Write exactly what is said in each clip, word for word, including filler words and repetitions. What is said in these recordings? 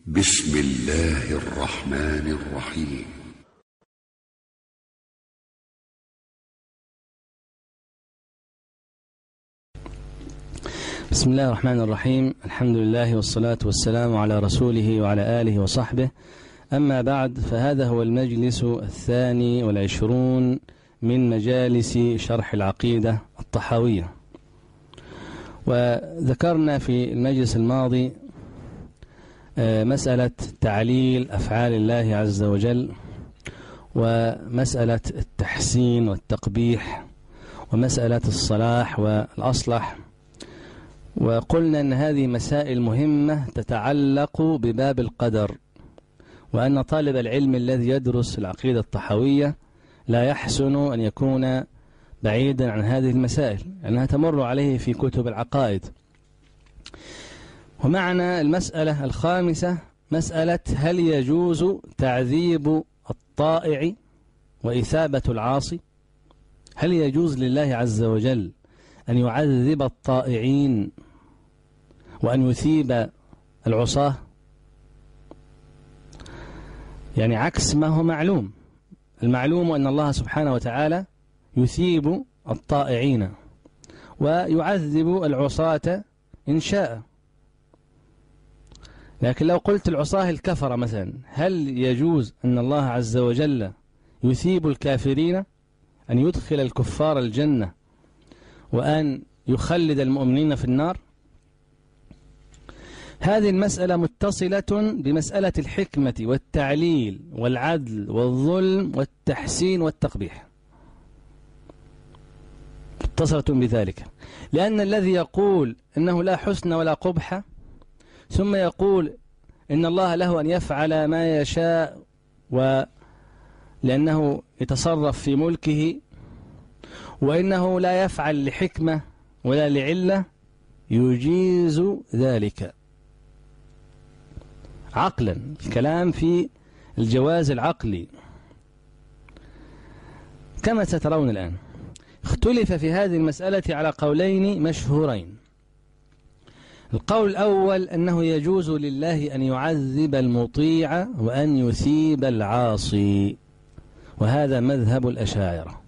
بسم الله الرحمن الرحيم. بسم الله الرحمن الرحيم. الحمد لله والصلاة والسلام على رسوله وعلى آله وصحبه. أما بعد، فهذا هو المجلس الثاني والعشرون من مجالس شرح العقيدة الطحاوية. وذكرنا في المجلس الماضي مسألة تعليل أفعال الله عز وجل، ومسألة التحسين والتقبيح، ومسألة الصلاح والأصلح. وقلنا أن هذه مسائل مهمة تتعلق بباب القدر، وأن طالب العلم الذي يدرس العقيدة الطحاوية لا يحسن أن يكون بعيدا عن هذه المسائل، لأنها تمر عليه في كتب العقائد. ومعنى المسألة الخامسة مسألة هل يجوز تعذيب الطائع وإثابة العاصي؟ هل يجوز لله عز وجل أن يعذب الطائعين وأن يثيب العصاة؟ يعني عكس ما هو معلوم. المعلوم أن الله سبحانه وتعالى يثيب الطائعين ويعذب العصاة إن شاء. لكن لو قلت العصاة الكفر مثلا، هل يجوز أن الله عز وجل يثيب الكافرين، أن يدخل الكفار الجنة وأن يخلد المؤمنين في النار؟ هذه المسألة متصلة بمسألة الحكمة والتعليل والعدل والظلم والتحسين والتقبيح، متصلة بذلك. لأن الذي يقول إنه لا حسن ولا قبح، ثم يقول إن الله له أن يفعل ما يشاء ولأنه يتصرف في ملكه، وإنه لا يفعل لحكمة ولا لعلة، يجيز ذلك عقلا. الكلام في الجواز العقلي كما سترون الآن. اختلف في هذه المسألة على قولين مشهورين. القول الأول أنه يجوز لله أن يعذب المطيع وأن يثيب العاصي، وهذا مذهب الأشاعرة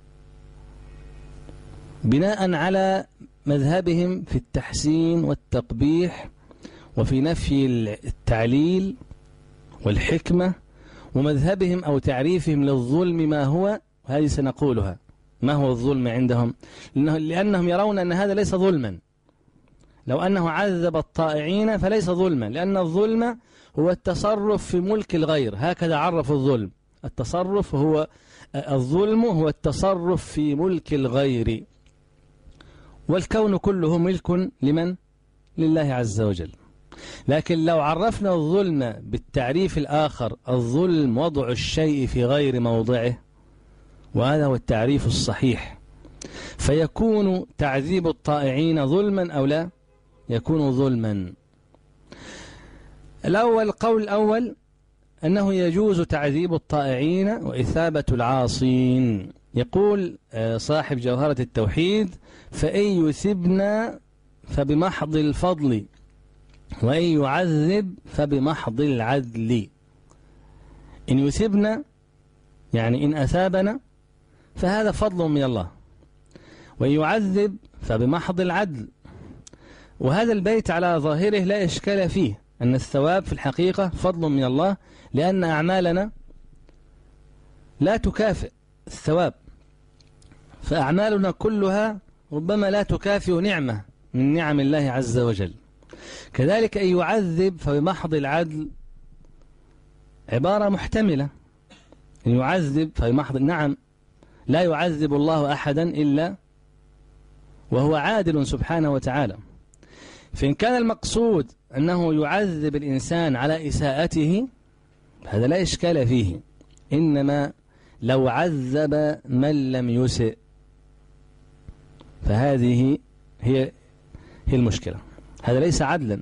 بناء على مذهبهم في التحسين والتقبيح وفي نفي التعليل والحكمة، ومذهبهم أو تعريفهم للظلم ما هو، وهذه سنقولها ما هو الظلم عندهم، لأنهم يرون أن هذا ليس ظلما. لو أنه عذب الطائعين فليس ظلما، لأن الظلم هو التصرف في ملك الغير، هكذا عرفوا الظلم. التصرف هو الظلم هو التصرف في ملك الغير، والكون كله ملك لمن؟ لله عز وجل. لكن لو عرفنا الظلم بالتعريف الآخر، الظلم وضع الشيء في غير موضعه، وهذا هو التعريف الصحيح، فيكون تعذيب الطائعين ظلما أو لا؟ يكون ظلما. الأول القول الأول أنه يجوز تعذيب الطائعين وإثابة العاصين. يقول صاحب جوهرة التوحيد: فإن يثبنا فبمحض الفضل، وإن يعذب فبمحض العدل. إن يثبنا يعني إن أثابنا فهذا فضل من الله، وإن يعذب فبمحض العدل. وهذا البيت على ظاهره لا إشكال فيه، أن الثواب في الحقيقة فضل من الله، لأن أعمالنا لا تكافئ الثواب، فأعمالنا كلها ربما لا تكافئ نعمة من نعم الله عز وجل. كذلك أن يعذب فبمحض العدل عبارة محتملة. أن يعذب فبمحض، نعم، لا يعذب الله أحدا إلا وهو عادل سبحانه وتعالى. فإن كان المقصود أنه يعذب الإنسان على إساءته هذا لا إشكال فيه، إنما لو عذب من لم يسئ فهذه هي هي المشكلة، هذا ليس عدلا.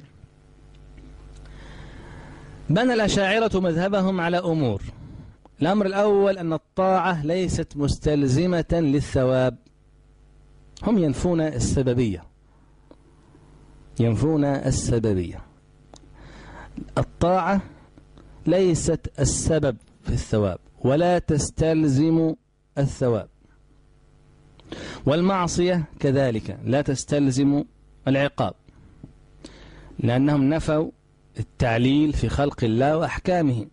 بنى الأشاعرة مذهبهم على أمور. الأمر الأول أن الطاعة ليست مستلزمة للثواب. هم ينفون السببية، ينفون السببية. الطاعة ليست السبب في الثواب ولا تستلزم الثواب، والمعصية كذلك لا تستلزم العقاب، لأنهم نفوا التعليل في خلق الله وأحكامه.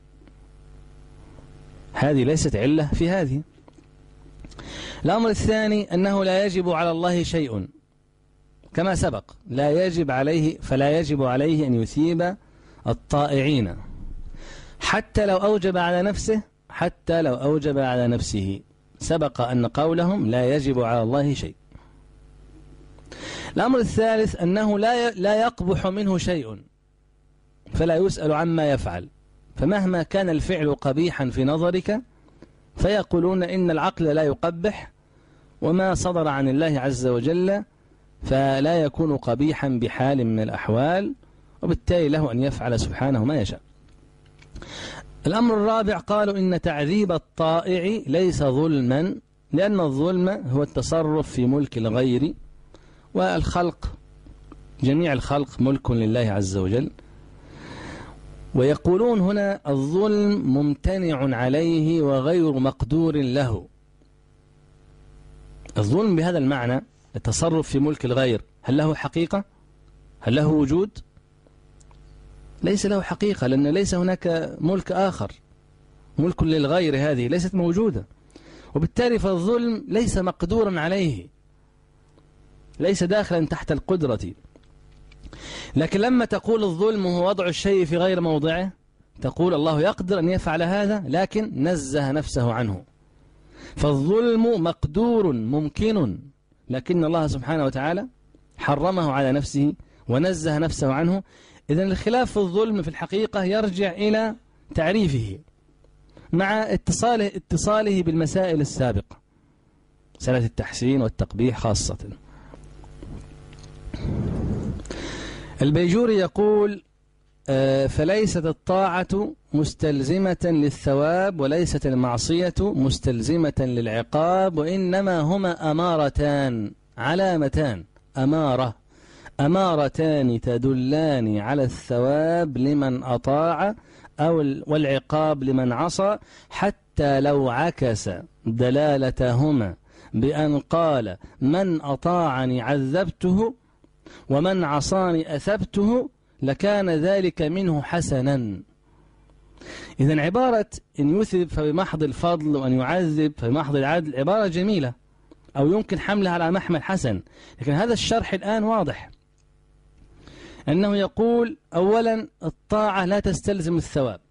هذه ليست علة في هذه. الأمر الثاني أنه لا يجب على الله شيء كما سبق، لا يجب عليه فلا يجب عليه أن يثيب الطائعين حتى لو أوجب على نفسه حتى لو أوجب على نفسه. سبق أن قولهم لا يجب على الله شيء. الأمر الثالث أنه لا لا يقبح منه شيء فلا يسأل عما يفعل، فمهما كان الفعل قبيحا في نظرك فيقولون إن العقل لا يقبح، وما صدر عن الله عز وجل فلا يكون قبيحا بحال من الأحوال، وبالتالي له أن يفعل سبحانه ما يشاء. الأمر الرابع قالوا إن تعذيب الطائع ليس ظلما، لأن الظلم هو التصرف في ملك الغير، والخلق جميع الخلق ملك لله عز وجل. ويقولون هنا الظلم ممتنع عليه وغير مقدور له. الظلم بهذا المعنى التصرف في ملك الغير، هل له حقيقة؟ هل له وجود؟ ليس له حقيقة، لأن ليس هناك ملك آخر. ملك للغير هذه ليست موجودة، وبالتالي فالظلم ليس مقدورا عليه، ليس داخلا تحت القدرة. لكن لما تقول الظلم هو وضع الشيء في غير موضعه، تقول الله يقدر أن يفعل هذا لكن نزه نفسه عنه. فالظلم مقدور ممكن، لكن الله سبحانه وتعالى حرمه على نفسه ونزه نفسه عنه. إذن الخلاف في الظلم في الحقيقة يرجع إلى تعريفه مع اتصاله, اتصاله بالمسائل السابقة، مسألة التحسين والتقبيح خاصة. البيجوري يقول فليست الطاعة مستلزمة للثواب وليست المعصية مستلزمة للعقاب، وإنما هما أمارتان علامتان، أمارة أمارتان تدلان على الثواب لمن أطاع أو والعقاب لمن عصى، حتى لو عكس دلالتهما بأن قال من أطاعني عذبته ومن عصاني أثبته لكان ذلك منه حسنا. إذن عبارة إن يثب فبمحض الفضل وأن يعذب فبمحض العدل عبارة جميلة أو يمكن حملها على محمل حسن، لكن هذا الشرح الآن واضح أنه يقول أولا الطاعة لا تستلزم الثواب،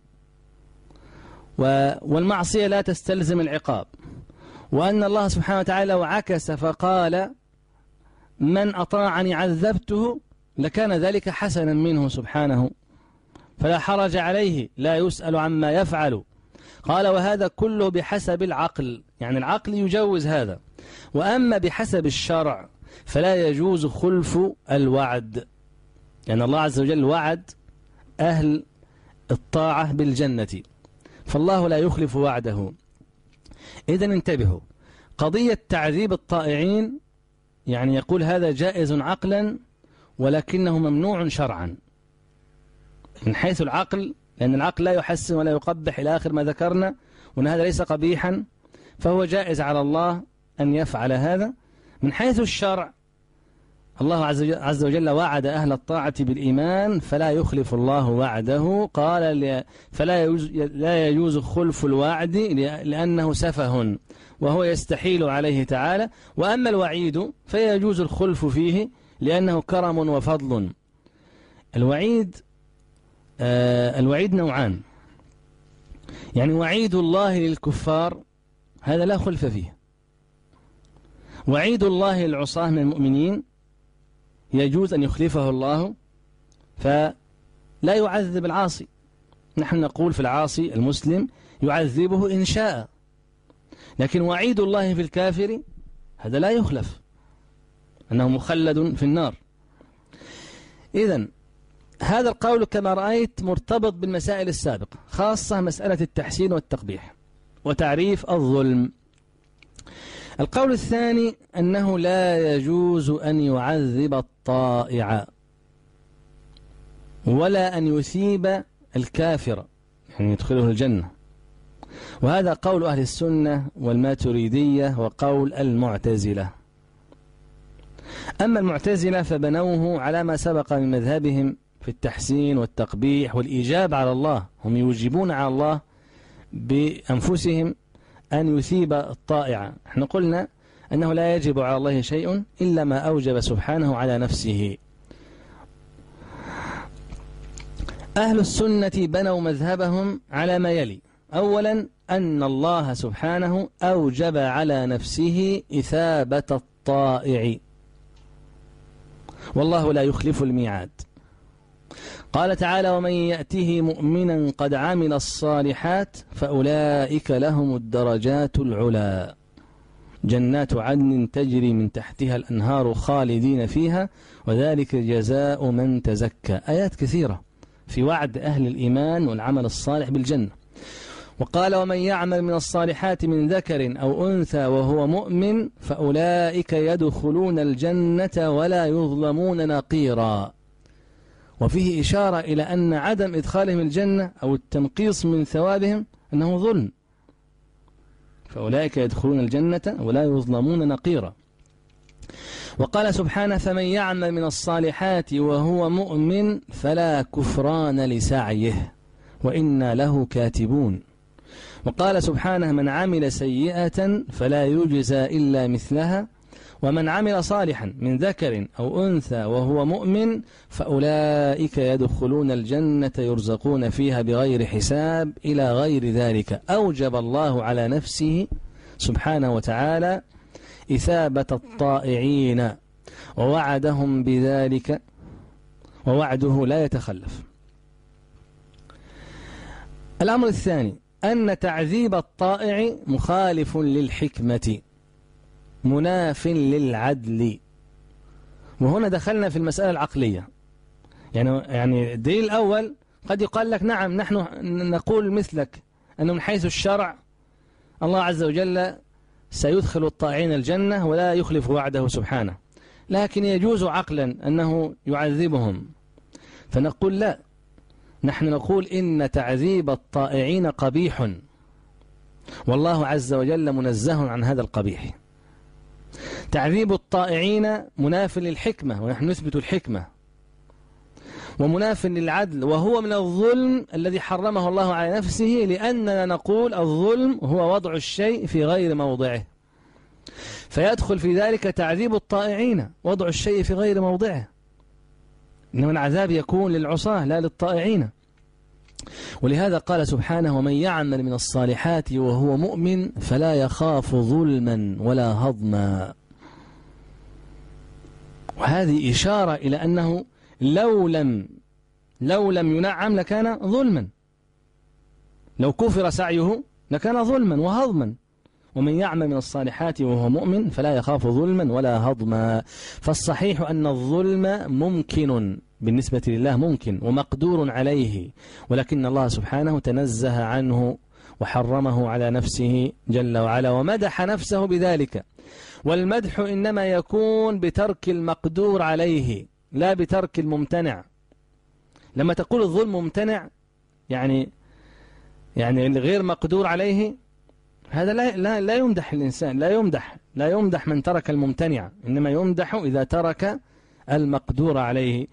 والمعصية لا تستلزم العقاب، وأن الله سبحانه وتعالى وعكس فقال من أطاعني عذبته لكان ذلك حسنا منه سبحانه فلا حرج عليه، لا يسأل عما يفعل. قال وهذا كله بحسب العقل، يعني العقل يجوز هذا. وأما بحسب الشرع فلا يجوز خلف الوعد، لأن يعني الله عز وجل وعد أهل الطاعة بالجنة، فالله لا يخلف وعده. إذن انتبهوا، قضية تعذيب الطائعين يعني يقول هذا جائز عقلا ولكنه ممنوع شرعا من حيث العقل، لأن العقل لا يحسن ولا يقبح إلى آخر ما ذكرنا، وأن هذا ليس قبيحا فهو جائز على الله أن يفعل هذا. من حيث الشرع الله عز وجل وعد أهل الطاعة بالإيمان فلا يخلف الله وعده، قال فلا يجوز, لا يجوز خلف الوعد لأنه سفه وهو يستحيل عليه تعالى، وأما الوعيد فيجوز الخلف فيه لأنه كرم وفضل. الوعيد آه الوعيد نوعان، يعني وعيد الله للكفار هذا لا خلف فيه، وعيد الله للعصاة من المؤمنين يجوز أن يخلفه الله فلا يعذب العاصي. نحن نقول في العاصي المسلم يعذبه إن شاء، لكن وعيد الله في الكافر هذا لا يخلف، أنه مخلد في النار. إذن هذا القول كما رأيت مرتبط بالمسائل السابقة، خاصة مسألة التحسين والتقبيح وتعريف الظلم. القول الثاني أنه لا يجوز أن يعذب الطائع، ولا أن يثيب الكافر يعني يدخله الجنة. وهذا قول أهل السنة والماتريدية وقول المعتزلة. أما المعتزلة فبنوه على ما سبق من مذهبهم في التحسين والتقبيح والإيجاب على الله. هم يوجبون على الله بأنفسهم أن يثيب الطائع. احنا قلنا أنه لا يجب على الله شيء إلا ما أوجب سبحانه على نفسه. أهل السنة بنوا مذهبهم على ما يلي: أولا أن الله سبحانه أوجب على نفسه إثابة الطائع، والله لا يخلف الميعاد. قال تعالى: ومن يأته مؤمنا قد عمل الصالحات فأولئك لهم الدرجات العلى جنات عدن تجري من تحتها الأنهار خالدين فيها وذلك جزاء من تزكى. آيات كثيرة في وعد أهل الإيمان والعمل الصالح بالجنة. وقال: ومن يعمل من الصالحات من ذكر أو أنثى وهو مؤمن فأولئك يدخلون الجنة ولا يظلمون نقيرا. وفيه إشارة إلى أن عدم إدخالهم الجنة أو التنقيص من ثوابهم أنه ظلم، فأولئك يدخلون الجنة ولا يظلمون نقيرا. وقال سبحانه: فمن يعمل من الصالحات وهو مؤمن فلا كفران لسعيه وإنا له كاتبون. وقال سبحانه: من عمل سيئة فلا يجزى إلا مثلها ومن عمل صالحا من ذكر أو أنثى وهو مؤمن فأولئك يدخلون الجنة يرزقون فيها بغير حساب إلى غير ذلك. أوجب الله على نفسه سبحانه وتعالى إثابة الطائعين ووعدهم بذلك، ووعده لا يتخلف. الأمر الثاني أن تعذيب الطائع مخالف للحكمة مناف للعدل. وهنا دخلنا في المسألة العقلية. يعني يعني الدليل الأول قد يقال لك: نعم نحن نقول مثلك أنه من حيث الشرع الله عز وجل سيدخل الطائعين الجنة ولا يخلف وعده سبحانه، لكن يجوز عقلا أنه يعذبهم. فنقول: لا، نحن نقول إن تعذيب الطائعين قبيح والله عز وجل منزه عن هذا القبيح. تعذيب الطائعين مناف للحكمة ونحن نثبت الحكمة، ومناف للعدل، وهو من الظلم الذي حرمه الله على نفسه، لأننا نقول الظلم هو وضع الشيء في غير موضعه، فيدخل في ذلك تعذيب الطائعين وضع الشيء في غير موضعه، إنما العذاب يكون للعصاة لا للطائعين. ولهذا قال سبحانه: ومن يعمل من الصالحات وهو مؤمن فلا يخاف ظلما ولا هضما. وهذه إشارة إلى أنه لو لم لو لم ينعم لكان ظلما، لو كفر سعيه لكان ظلما وهضما. ومن يعمل من الصالحات وهو مؤمن فلا يخاف ظلما ولا هضما. فالصحيح أن الظلم ممكن بالنسبة لله، ممكن ومقدور عليه، ولكن الله سبحانه تنزه عنه وحرمه على نفسه جل وعلا ومدح نفسه بذلك. والمدح إنما يكون بترك المقدور عليه لا بترك الممتنع. لما تقول الظلم ممتنع يعني يعني الغير مقدور عليه، هذا لا لا لا يمدح الإنسان، لا يمدح لا يمدح من ترك الممتنع، إنما يمدح إذا ترك المقدور عليه.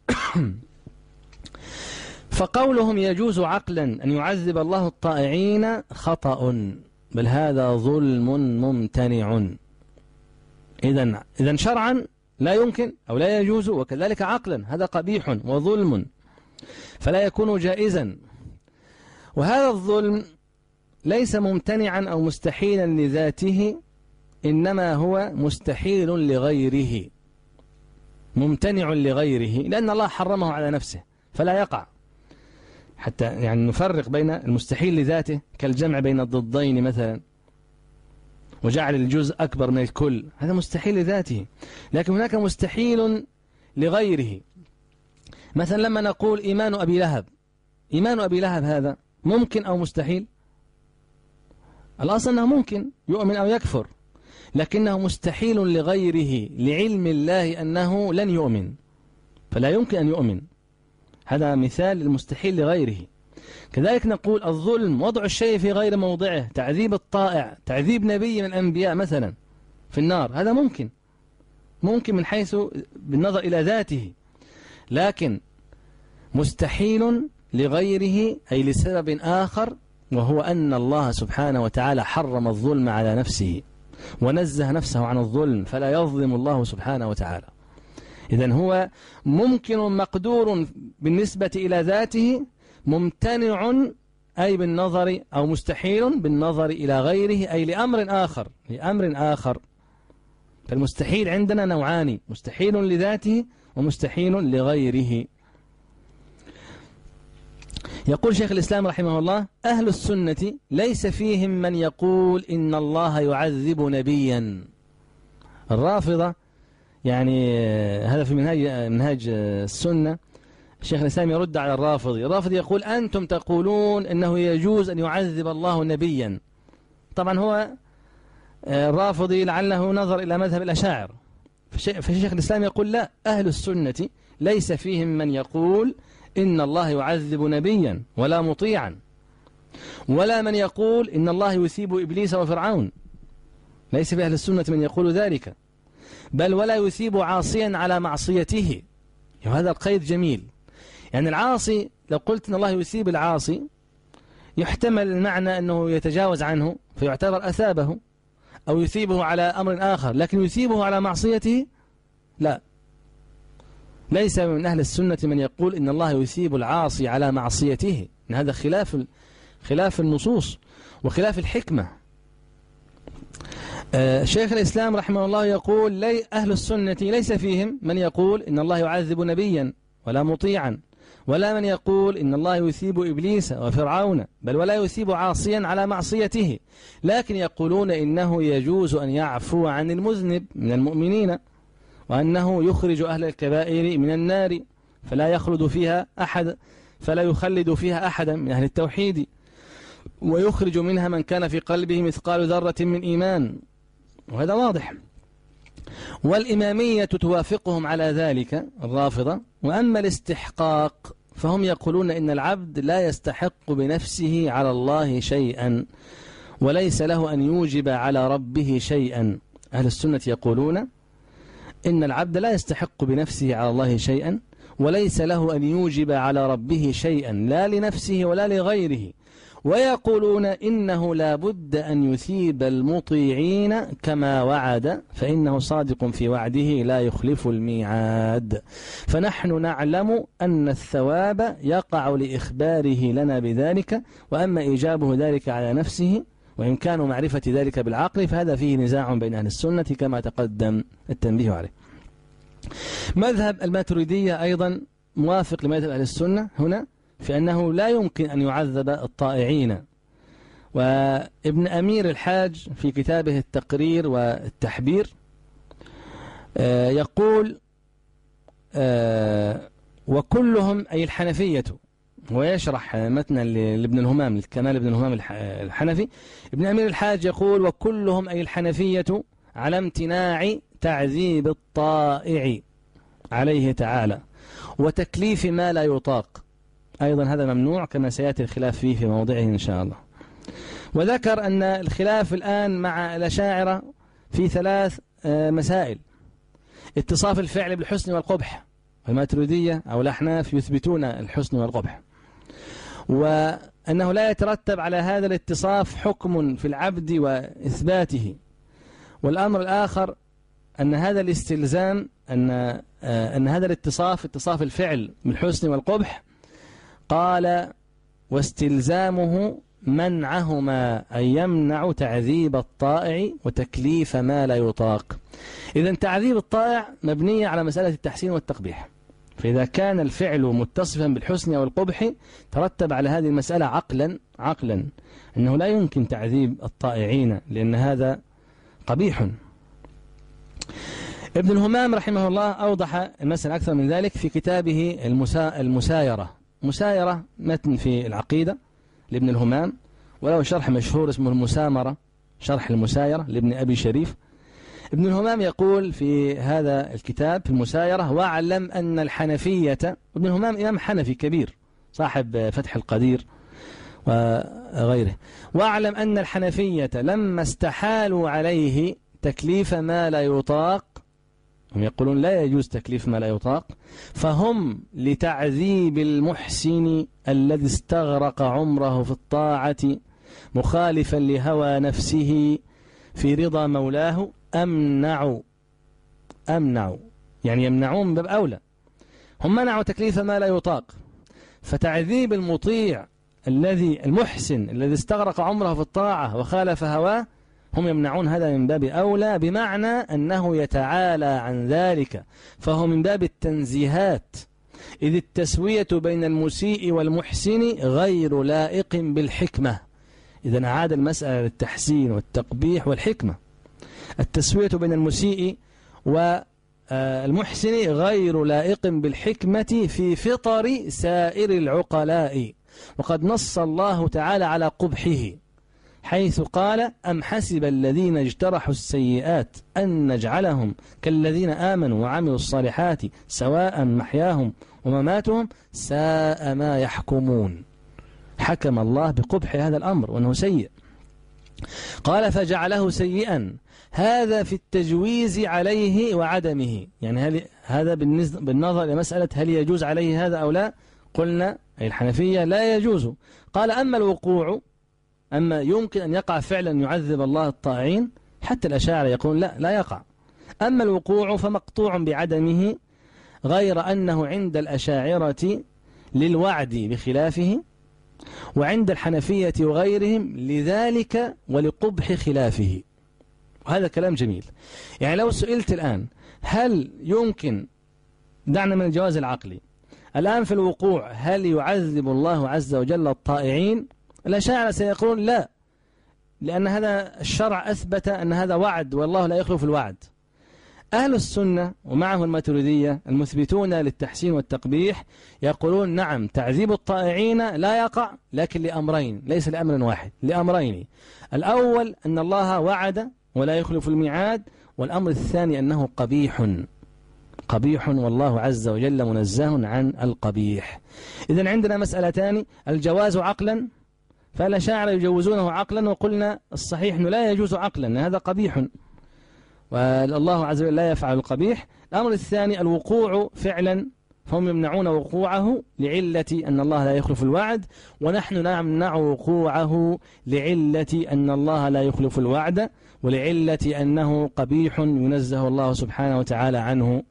فقولهم يجوز عقلا أن يعذب الله الطائعين خطأ، بل هذا ظلم ممتنع. إذن إذن شرعا لا يمكن أو لا يجوز، وكذلك عقلا هذا قبيح وظلم فلا يكون جائزا. وهذا الظلم ليس ممتنعا أو مستحيلا لذاته، إنما هو مستحيل لغيره، ممتنع لغيره، لأن الله حرمه على نفسه فلا يقع. حتى يعني نفرق بين المستحيل لذاته كالجمع بين الضدين مثلا، وجعل الجزء أكبر من الكل، هذا مستحيل لذاته. لكن هناك مستحيل لغيره. مثلا لما نقول إيمان أبي لهب، إيمان أبي لهب هذا ممكن أو مستحيل؟ الأصل أنه ممكن يؤمن أو يكفر، لكنه مستحيل لغيره لعلم الله أنه لن يؤمن، فلا يمكن أن يؤمن. هذا مثال للمستحيل لغيره. كذلك نقول الظلم وضع الشيء في غير موضعه، تعذيب الطائع، تعذيب نبي من الأنبياء مثلا في النار، هذا ممكن ممكن من حيث بالنظر إلى ذاته، لكن مستحيل لغيره أي لسبب آخر، وهو أن الله سبحانه وتعالى حرم الظلم على نفسه ونزه نفسه عن الظلم، فلا يظلم الله سبحانه وتعالى. إذن هو ممكن مقدور بالنسبة إلى ذاته، ممتنع أي بالنظر أو مستحيل بالنظر إلى غيره أي لأمر آخر لأمر آخر. فالمستحيل عندنا نوعان، مستحيل لذاته ومستحيل لغيره. يقول شيخ الإسلام رحمه الله: أهل السنة ليس فيهم من يقول إن الله يعذب نبيا. الرافضة يعني هذا في منهاج منهاج السنة، الشيخ الإسلام يرد على الرافضي. الرافضي يقول: أنتم تقولون إنه يجوز أن يعذب الله نبيا. طبعا هو الرافضي لعله نظر إلى مذهب الأشاعر، فالشيخ الإسلام يقول: لا، أهل السنة ليس فيهم من يقول إن الله يعذب نبيا ولا مطيعا، ولا من يقول إن الله يثيب إبليس وفرعون، ليس في أهل السنة من يقول ذلك، بل ولا يثيب عاصيا على معصيته. وهذا القيد جميل، يعني العاصي لو قلت إن الله يثيب العاصي يحتمل المعنى أنه يتجاوز عنه فيعتبر أثابه، أو يثيبه على أمر آخر، لكن يثيبه على معصيته لا. ليس من أهل السنة من يقول إن الله يثيب العاصي على معصيته، إن هذا خلاف خلاف النصوص وخلاف الحكمة. آه شيخ الإسلام رحمه الله يقول: لي أهل السنة ليس فيهم من يقول إن الله يعذب نبيا ولا مطيعا، ولا من يقول إن الله يثيب إبليس وفرعون، بل ولا يثيب عاصيا على معصيته، لكن يقولون إنه يجوز أن يعفو عن المذنب من المؤمنين، وأنه يخرج أهل الكبائر من النار فلا يخلد فيها أحد فلا يخلد فيها أحدا من أهل التوحيد، ويخرج منها من كان في قلبه مثقال ذرة من إيمان، وهذا واضح. والإمامية توافقهم على ذلك الرافضة. وأما الاستحقاق فهم يقولون إن العبد لا يستحق بنفسه على الله شيئا، وليس له أن يوجب على ربه شيئا. أهل السنة يقولون إن العبد لا يستحق بنفسه على الله شيئا، وليس له أن يوجب على ربه شيئا لا لنفسه ولا لغيره. ويقولون إنه لا بد أن يثيب المطيعين كما وعد، فإنه صادق في وعده لا يخلف الميعاد. فنحن نعلم أن الثواب يقع لإخباره لنا بذلك، وأما إيجابه ذلك على نفسه وإمكان معرفة ذلك بالعقل فهذا فيه نزاع بين أهل السنة كما تقدم التنبيه عليه. مذهب الماتريدية أيضا موافق لمذهب أهل السنة هنا في أنه لا يمكن أن يعذب الطائعين. وابن أمير الحاج في كتابه التقرير والتحبير يقول: وكلهم أي الحنفية، ويشرح متنا لابن الهمام الكمال ابن الهمام الحنفي. ابن أمير الحاج يقول: وكلهم أي الحنفية على امتناع تعذيب الطائع عليه تعالى وتكليف ما لا يطاق، أيضا هذا ممنوع كما سيأتي الخلاف فيه في موضعه إن شاء الله. وذكر أن الخلاف الآن مع الأشاعرة في ثلاث مسائل: اتصاف الفعل بالحسن والقبح، والماتريدية أو الأحناف يثبتون الحسن والقبح، وأنه لا يترتب على هذا الاتصاف حكم في العبد وإثباته. والأمر الآخر أن هذا الاستلزام أن أن هذا الاتصاف اتصاف الفعل بالحسن والقبح قال: واستلزامه منعهما أن يمنع تعذيب الطائع وتكليف ما لا يطاق. إذن تعذيب الطائع مبنية على مسألة التحسين والتقبيح، فإذا كان الفعل متصفا بالحسن والقبح ترتب على هذه المسألة عقلا عقلا أنه لا يمكن تعذيب الطائعين لأن هذا قبيح. ابن الهمام رحمه الله أوضح المسألة أكثر من ذلك في كتابه المسا... المسايرة. مسايرة متن في العقيدة لابن الهمام، وله شرح مشهور اسمه المسامرة، شرح المسايرة لابن أبي شريف. ابن الهمام يقول في هذا الكتاب في المسايرة: واعلم أن الحنفية، ابن الهمام إمام حنفي كبير صاحب فتح القدير وغيره، واعلم أن الحنفية لما استحالوا عليه تكليف ما لا يطاق، هم يقولون لا يجوز تكليف ما لا يطاق، فهم لتعذيب المحسن الذي استغرق عمره في الطاعة مخالفا لهوى نفسه في رضا مولاه أمنعوا أمنعوا يعني يمنعون من باب أولى، هم منعوا تكليف ما لا يطاق، فتعذيب المطيع الذي المحسن الذي استغرق عمره في الطاعة وخالف هواه هم يمنعون هذا من باب أولى، بمعنى أنه يتعالى عن ذلك، فهو من باب التنزيهات، إذ التسوية بين المسيء والمحسن غير لائق بالحكمة. إذا أعاد المسألة للتحسين والتقبيح والحكمة. التسوية بين المسيء والمحسن غير لائق بالحكمة في فطر سائر العقلاء، وقد نص الله تعالى على قبحه حيث قال: أم حسب الذين اجترحوا السيئات أن نجعلهم كالذين آمنوا وعملوا الصالحات سواء محياهم ومماتهم ساء ما يحكمون. حكم الله بقبح هذا الأمر وأنه سيء. قال: فجعله سيئا، هذا في التجويز عليه وعدمه، يعني هل هذا بالنظر لمسألة هل يجوز عليه هذا أو لا؟ قلنا أي الحنفية لا يجوز. قال: أما الوقوع، أما يمكن أن يقع فعلا يعذب الله الطائعين، حتى الأشاعرة يقولون لا لا يقع. أما الوقوع فمقطوع بعدمه، غير أنه عند الأشاعرة للوعد بخلافه، وعند الحنفية وغيرهم لذلك ولقبح خلافه. وهذا كلام جميل. يعني لو سئلت الآن هل يمكن، دعنا من الجواز العقلي الآن في الوقوع، هل يعذب الله عز وجل الطائعين؟ الأشاعرة سيقولون لا، لأن هذا الشرع أثبت أن هذا وعد والله لا يخلف الوعد. أهل السنة ومعه الماتريدية المثبتون للتحسين والتقبيح يقولون نعم، تعذيب الطائعين لا يقع، لكن لأمرين، ليس لأمر واحد، لأمرين: الأول أن الله وعد ولا يخلف الميعاد، والأمر الثاني أنه قبيح قبيح والله عز وجل منزه عن القبيح. إذن عندنا مسألتان: الجواز عقلا، فالأشاعرة يجوزونه عقلا، وقلنا الصحيح أنه لا يجوز عقلا، أن هذا قبيح والله عز وجل لا يفعل القبيح. الأمر الثاني الوقوع فعلا، فهم يمنعون وقوعه لعلة أن الله لا يخلف الوعد، ونحن نمنع وقوعه لعلة أن الله لا يخلف الوعد، ولعلة أنه قبيح ينزه الله سبحانه وتعالى عنه.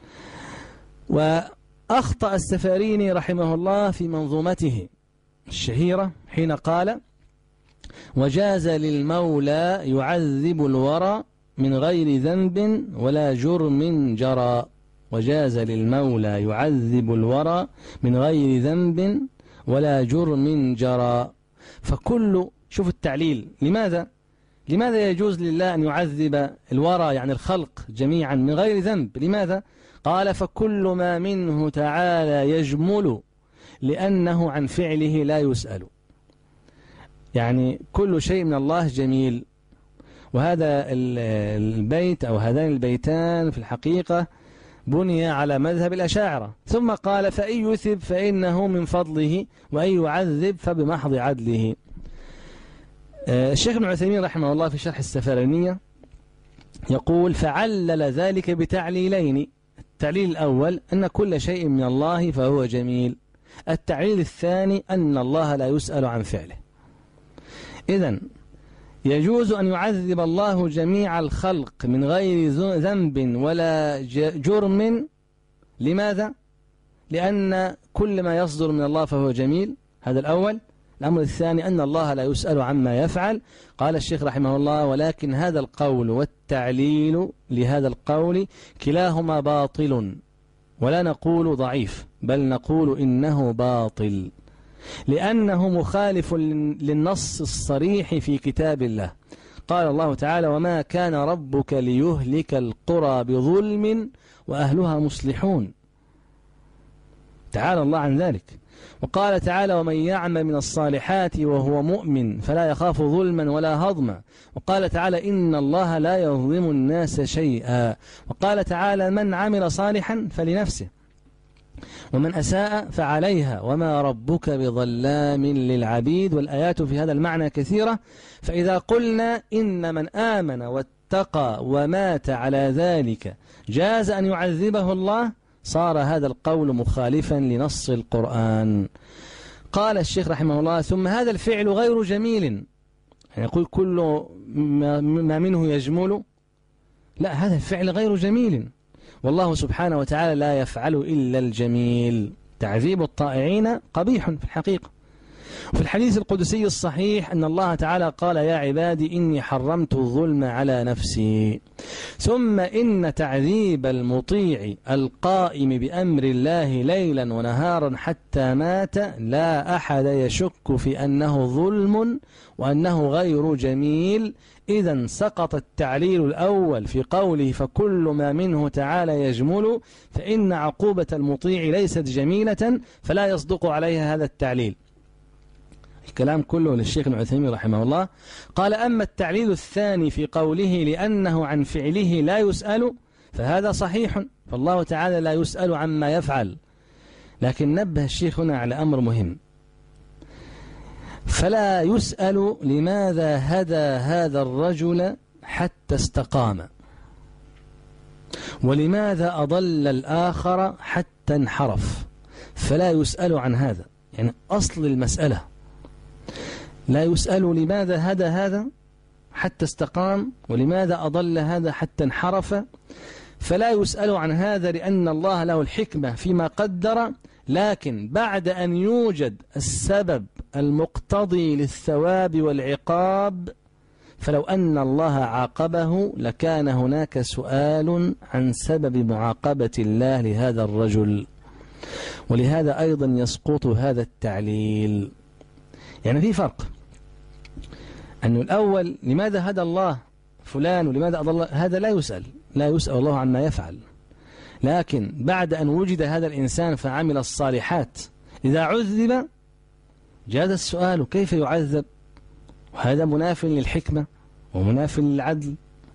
وأخطأ السفاريني رحمه الله في منظومته الشهيرة حين قال: وجاز للمولى يعذب الورى من غير ذنب ولا جرم جرى. وجاز للمولى يعذب الورى من غير ذنب ولا جرم جرى. فكل، شوف التعليل، لماذا لماذا يجوز لله أن يعذب الورى يعني الخلق جميعا من غير ذنب؟ لماذا؟ قال: فكل ما منه تعالى يجمل لأنه عن فعله لا يسأل. يعني كل شيء من الله جميل. وهذا البيت أو هذان البيتان في الحقيقة بني على مذهب الأشاعرة. ثم قال: فإن يثب فإنه من فضله، وإن يعذب فبمحض عدله. الشيخ ابن عثيمين رحمه الله في شرح السفرانية يقول: فعلل ذلك بتعليلين: التعليل الأول أن كل شيء من الله فهو جميل، التعليل الثاني أن الله لا يسأل عن فعله. إذن يجوز أن يعذب الله جميع الخلق من غير ذنب ولا جرم. لماذا؟ لأن كل ما يصدر من الله فهو جميل، هذا الأول. الأمر الثاني أن الله لا يسأل عما يفعل. قال الشيخ رحمه الله: ولكن هذا القول والتعليل لهذا القول كلاهما باطل، ولا نقول ضعيف، بل نقول إنه باطل، لأنه مخالف للنص الصريح في كتاب الله. قال الله تعالى: وما كان ربك ليهلك القرى بظلم وأهلها مصلحون. تعالى الله عن ذلك. وقال تعالى ومن يعمل من الصالحات وهو مؤمن فلا يخاف ظلما ولا هضما. وقال تعالى إن الله لا يظلم الناس شيئا. وقال تعالى من عمل صالحا فلنفسه ومن أساء فعليها وما ربك بظلام للعبيد. والآيات في هذا المعنى كثيرة. فإذا قلنا إن من آمن واتقى ومات على ذلك جاز أن يعذبه الله صار هذا القول مخالفا لنص القرآن. قال الشيخ رحمه الله ثم هذا الفعل غير جميل، يعني يقول كل ما منه يجمل، لا، هذا الفعل غير جميل، والله سبحانه وتعالى لا يفعل إلا الجميل. تعذيب الطائعين قبيح في الحقيقة. وفي الحديث القدسي الصحيح أن الله تعالى قال يا عبادي إني حرمت الظلم على نفسي. ثم إن تعذيب المطيع القائم بأمر الله ليلا ونهارا حتى مات لا أحد يشك في أنه ظلم وأنه غير جميل. إذا سقط التعليل الأول في قوله فكل ما منه تعالى يجمل، فإن عقوبة المطيع ليست جميلة فلا يصدق عليها هذا التعليل. الكلام كله للشيخ ابن عثيمين رحمه الله. قال أما التعليل الثاني في قوله لأنه عن فعله لا يسأل فهذا صحيح، فالله تعالى لا يسأل عما يفعل. لكن نبه الشيخ هنا على أمر مهم، فلا يسأل لماذا هدى هذا الرجل حتى استقام، ولماذا أضل الآخر حتى انحرف، فلا يسأل عن هذا. يعني أصل المسألة لا يسأل لماذا هدى هذا حتى استقام ولماذا أضل هذا حتى انحرف، فلا يسأل عن هذا لأن الله له الحكمة فيما قدر. لكن بعد أن يوجد السبب المقتضي للثواب والعقاب، فلو أن الله عاقبه لكان هناك سؤال عن سبب معاقبة الله لهذا الرجل، ولهذا أيضا يسقط هذا التعليل. يعني في فرق، أن الأول لماذا هدى الله فلان ولماذا أضل، هذا لا يسأل، لا يسأل الله عما يفعل. لكن بعد أن وجد هذا الإنسان فعمل الصالحات إذا عذب جاز السؤال كيف يعذب، وهذا مناف للحكمة ومناف للعدل.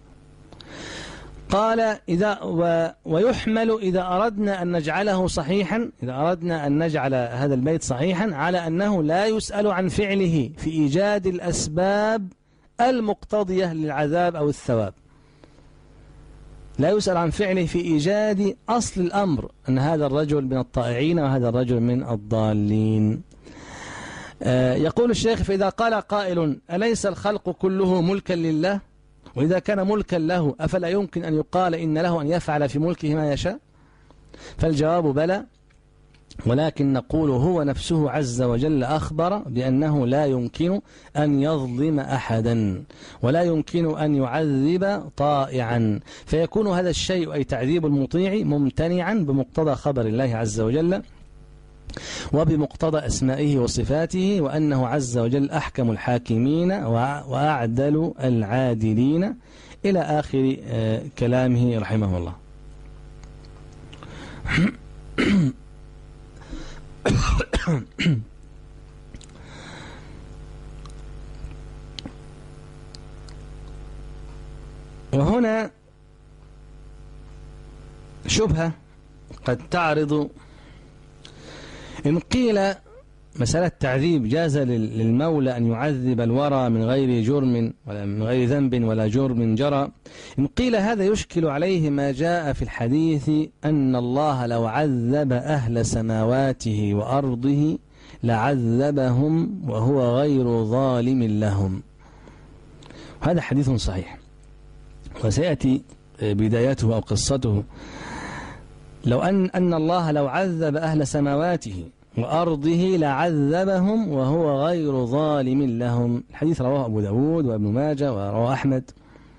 قال إذا و ويحمل إذا أردنا أن نجعله صحيحا، إذا أردنا أن نجعل هذا البيت صحيحا على أنه لا يسأل عن فعله في إيجاد الأسباب المقتضية للعذاب أو الثواب، لا يسأل عن فعله في إيجاد أصل الأمر أن هذا الرجل من الطائعين وهذا الرجل من الضالين. آه يقول الشيخ فإذا قال قائل أليس الخلق كله ملكا لله، وإذا كان ملكا له أفلا يمكن أن يقال إن له أن يفعل في ملكه ما يشاء؟ فالجواب بلى، ولكن نقول هو نفسه عز وجل أخبر بأنه لا يمكن أن يظلم أحدا ولا يمكن أن يعذب طائعا، فيكون هذا الشيء أي تعذيب المطيع ممتنعا بمقتضى خبر الله عز وجل وبمقتضى أسمائه وصفاته، وأنه عز وجل أحكم الحاكمين وأعدل العادلين إلى آخر كلامه رحمه الله. وهنا شبهة قد تعرض، إن قيل مسألة تعذيب جاز للمولى أن يعذب الورى من غير جرم ولا من غير ذنب ولا جرم جرى، إن قيل هذا يشكل عليه ما جاء في الحديث أن الله لو عذب أهل سماواته وأرضه لعذبهم وهو غير ظالم لهم. هذا حديث صحيح وسيأتي بدايته أو قصته. لو أن أن الله لو عذب أهل سماواته وأرضه لعذبهم وهو غير ظالم لهم. الحديث رواه أبو داود وابن ماجه ورواه أحمد.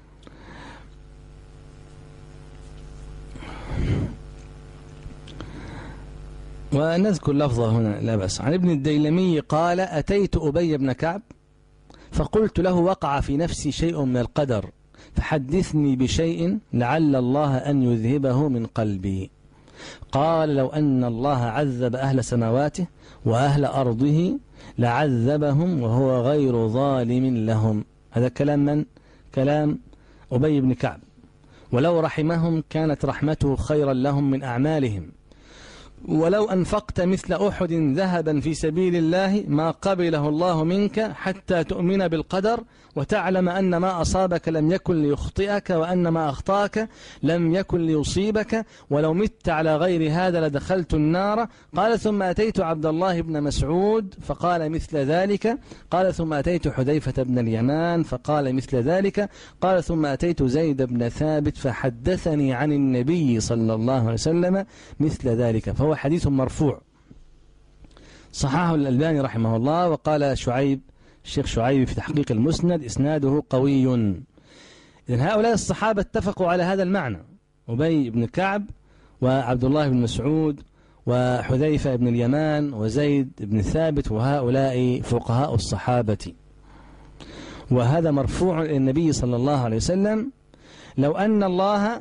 ونذكر لفظه هنا لا بأس. عن ابن الديلمي قال أتيت أبي بن كعب فقلت له وقع في نفسي شيء من القدر فحدثني بشيء لعل الله أن يذهبه من قلبي. قال لو أن الله عذب أهل سماواته وأهل أرضه لعذبهم وهو غير ظالم لهم. هذا كلام من؟ كلام أبي بن كعب. ولو رحمهم كانت رحمته خيرا لهم من أعمالهم، ولو أنفقت مثل أحد ذهبا في سبيل الله ما قبله الله منك حتى تؤمن بالقدر وتعلم أن ما أصابك لم يكن ليخطئك وأن ما أخطأك لم يكن ليصيبك، ولو مت على غير هذا لدخلت النار. قال ثم أتيت عبد الله بن مسعود فقال مثل ذلك. قال ثم أتيت حذيفة بن اليمان فقال مثل ذلك. قال ثم أتيت زيد بن ثابت فحدثني عن النبي صلى الله عليه وسلم مثل ذلك. فهو حديث مرفوع صححه الألباني رحمه الله. وقال شعيب الشيخ شعيب في تحقيق المسند إسناده قوي. إذن هؤلاء الصحابة اتفقوا على هذا المعنى، أبي بن كعب وعبد الله بن مسعود وحذيفة بن اليمان وزيد بن ثابت، وهؤلاء فقهاء الصحابة. وهذا مرفوع إلى النبي صلى الله عليه وسلم: لو أن الله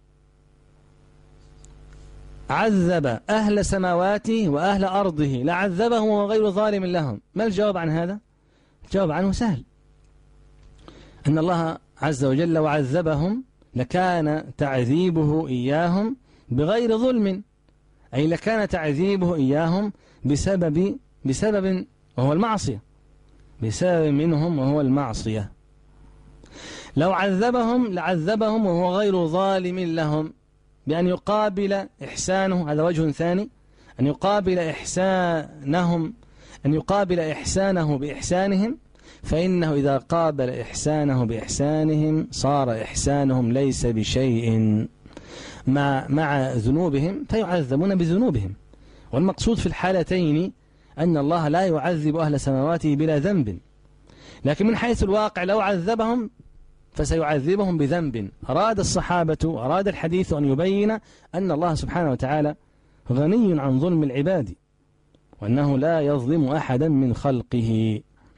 عذب أهل سماواته وأهل أرضه لعذبهم وغير ظالم لهم. ما الجواب عن هذا؟ الجواب عنه سهل، أن الله عز وجل وعذبهم لكان تعذيبه إياهم بغير ظلم، أي لكان تعذيبه إياهم بسبب بسبب وهو المعصية، بسبب منهم وهو المعصية. لو عذبهم لعذبهم وهو غير ظالم لهم، بأن يقابل إحسانه. هذا وجه ثاني، أن يقابل إحسانهم أن يقابل إحسانه بإحسانهم، فإنه إذا قابل إحسانه بإحسانهم صار إحسانهم ليس بشيء مع, مع ذنوبهم فيعذبون بذنوبهم. والمقصود في الحالتين أن الله لا يعذب أهل سماواته بلا ذنب، لكن من حيث الواقع لو عذبهم فسيعذبهم بذنب. أراد الصحابة أراد الحديث أن يبين أن الله سبحانه وتعالى غني عن ظلم العباد، وأنه لا يظلم أحدا من خلقه.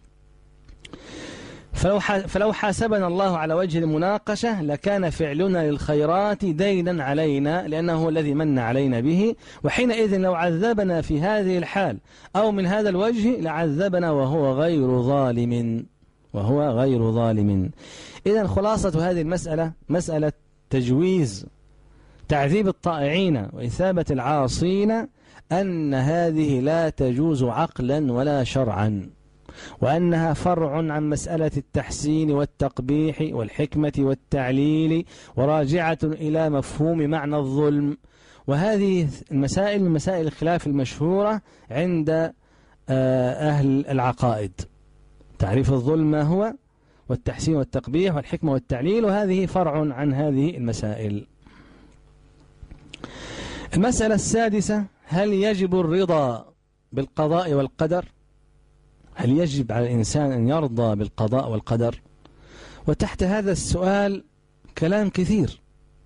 فلو فلو حاسبنا الله على وجه المناقشة لكان فعلنا للخيرات دينا علينا، لأنه هو الذي من علينا به، وحينئذ لو عذبنا في هذه الحال أو من هذا الوجه لعذبنا وهو غير ظالم وهو غير ظالم. إذن خلاصة هذه المسألة مسألة تجويز تعذيب الطائعين وإثابة العاصين، أن هذه لا تجوز عقلا ولا شرعا، وأنها فرع عن مسألة التحسين والتقبيح والحكمة والتعليل، وراجعة إلى مفهوم معنى الظلم. وهذه المسائل من مسائل الخلاف المشهورة عند أهل العقائد، تعريف الظلم ما هو، والتحسين والتقبيح والحكمة والتعليل، وهذه فرع عن هذه المسائل. المسألة السادسة: هل يجب الرضا بالقضاء والقدر؟ هل يجب على الإنسان أن يرضى بالقضاء والقدر؟ وتحت هذا السؤال كلام كثير.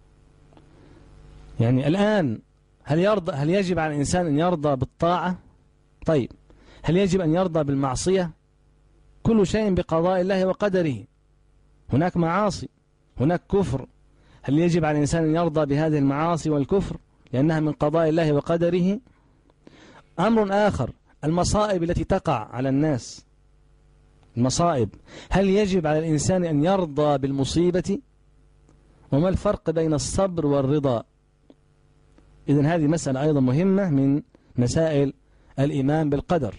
يعني الآن هل يرضى هل يجب على الإنسان أن يرضى بالطاعة؟ طيب، هل يجب أن يرضى بالمعصية؟ كل شيء بقضاء الله وقدره. هناك معاصي، هناك كفر، هل يجب على الإنسان أن يرضى بهذه المعاصي والكفر لأنها من قضاء الله وقدره؟ أمر آخر: المصائب التي تقع على الناس، المصائب، هل يجب على الإنسان أن يرضى بالمصيبة؟ وما الفرق بين الصبر والرضا؟ إذن هذه مسألة أيضا مهمة من مسائل الإيمان بالقدر.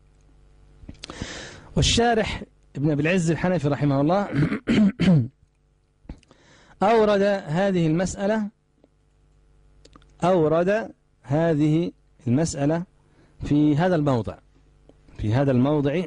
والشارح ابن أبي العز الحنفي رحمه الله أورد هذه المسألة أورد هذه المسألة في هذا الموضع في هذا الموضع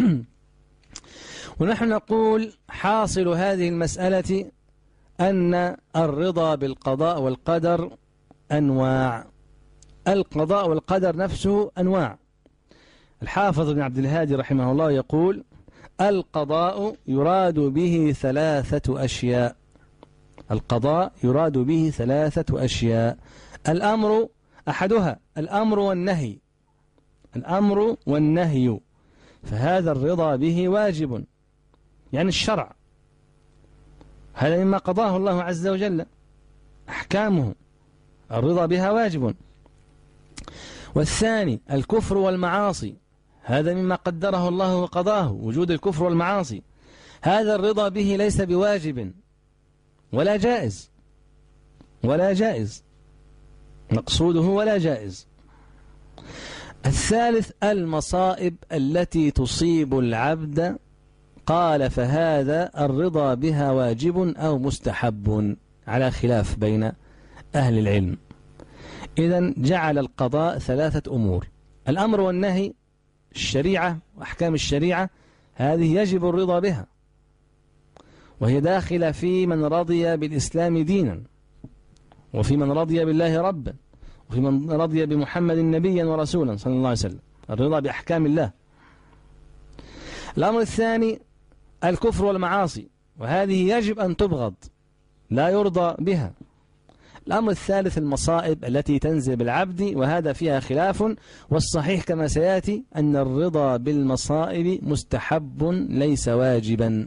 ونحن نقول حاصل هذه المسألة أن الرضا بالقضاء والقدر أنواع. القضاء والقدر نفسه أنواع. الحافظ بن عبد الهادي رحمه الله يقول: القضاء يراد به ثلاثة أشياء. القضاء يراد به ثلاثة أشياء: الأمر أحدها الأمر والنهي الأمر والنهي فهذا الرضا به واجب، يعني الشرع، هذا مما قضاه الله عز وجل، أحكامه الرضا بها واجب. والثاني الكفر والمعاصي، هذا مما قدره الله وقضاه، وجود الكفر والمعاصي، هذا الرضا به ليس بواجب ولا جائز ولا جائز مقصوده ولا جائز. الثالث المصائب التي تصيب العبد، قال فهذا الرضا بها واجب أو مستحب، على خلاف بين أهل العلم. إذن جعل القضاء ثلاثة أمور: الأمر والنهي، الشريعة وأحكام الشريعة، هذه يجب الرضا بها، وهي داخلة في من رضي بالإسلام دينا، وفي من رضي بالله ربا، وفي من رضي بمحمد نبيا ورسولا صلى الله عليه وسلم، الرضا بأحكام الله. الأمر الثاني الكفر والمعاصي، وهذه يجب أن تبغض، لا يرضى بها. الأمر الثالث المصائب التي تنزل بالعبد، وهذا فيها خلاف، والصحيح كما سيأتي أن الرضا بالمصائب مستحب ليس واجبا.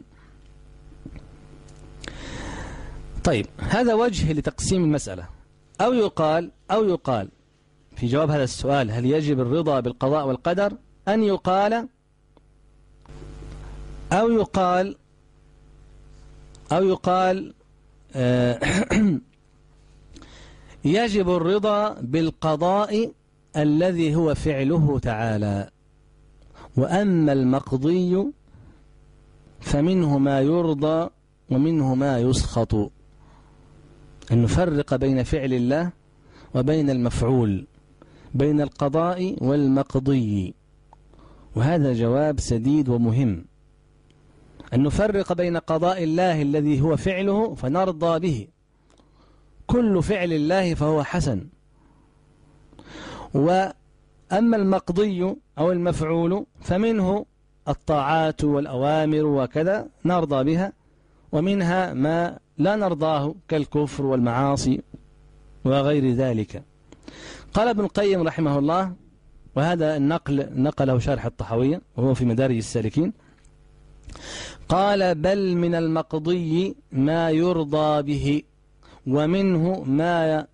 طيب، هذا وجه لتقسيم المسألة. أو يقال أو يقال في جواب هذا السؤال، هل يجب الرضا بالقضاء والقدر؟ أن يقال أو يقال أو يقال آه يجب الرضا بالقضاء الذي هو فعله تعالى، وأما المقضي فمنه ما يرضى ومنه ما يسخط. أن نفرق بين فعل الله وبين المفعول، بين القضاء والمقضي، وهذا جواب سديد ومهم. أن نفرق بين قضاء الله الذي هو فعله فنرضى به، كل فعل الله فهو حسن، وأما المقضي أو المفعول فمنه الطاعات والأوامر وكذا نرضى بها، ومنها ما لا نرضاه كالكفر والمعاصي وغير ذلك. قال ابن القيم رحمه الله، وهذا النقل نقله شارح الطحاوية وهو في مدارج السالكين، قال بل من المقضي ما يرضى به، ومنه ما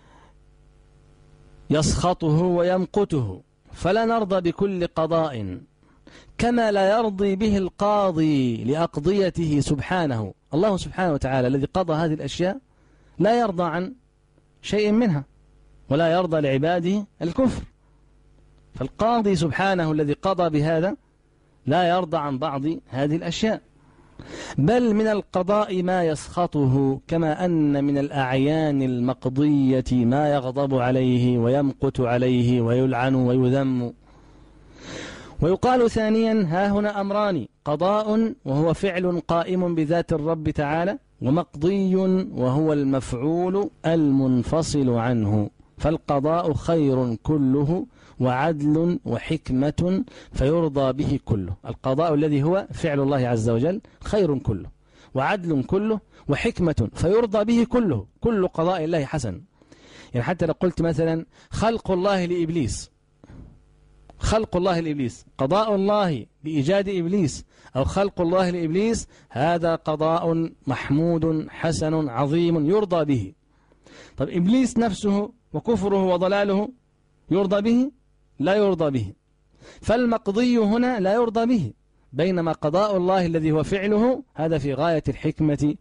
يسخطه ويمقته، فلا نرضى بكل قضاء، كما لا يرضي به القاضي لأقضيته سبحانه. الله سبحانه وتعالى الذي قضى هذه الأشياء لا يرضى عن شيء منها، ولا يرضى لعباده الكفر، فالقاضي سبحانه الذي قضى بهذا لا يرضى عن بعض هذه الأشياء. بل من القضاء ما يسخطه، كما أن من الأعيان المقضية ما يغضب عليه ويمقت عليه ويلعن ويذم. ويقال ثانيا ها هنا أمران: قضاء وهو فعل قائم بذات الرب تعالى، ومقضي وهو المفعول المنفصل عنه. فالقضاء خير كله وعدل وحكمة فيرضى به كله. القضاء الذي هو فعل الله عز وجل خير كله وعدل كله وحكمة فيرضى به كله. كل قضاء الله حسن. يعني حتى لو قلت مثلا خلق الله لإبليس، خلق الله لإبليس، قضاء الله بإيجاد إبليس أو خلق الله لإبليس، هذا قضاء محمود حسن عظيم يرضى به. طب إبليس نفسه وكفره وضلاله يرضى به؟ لا يرضى به. فالمقضي هنا لا يرضى به، بينما قضاء الله الذي هو فعله هذا في غاية الحكمة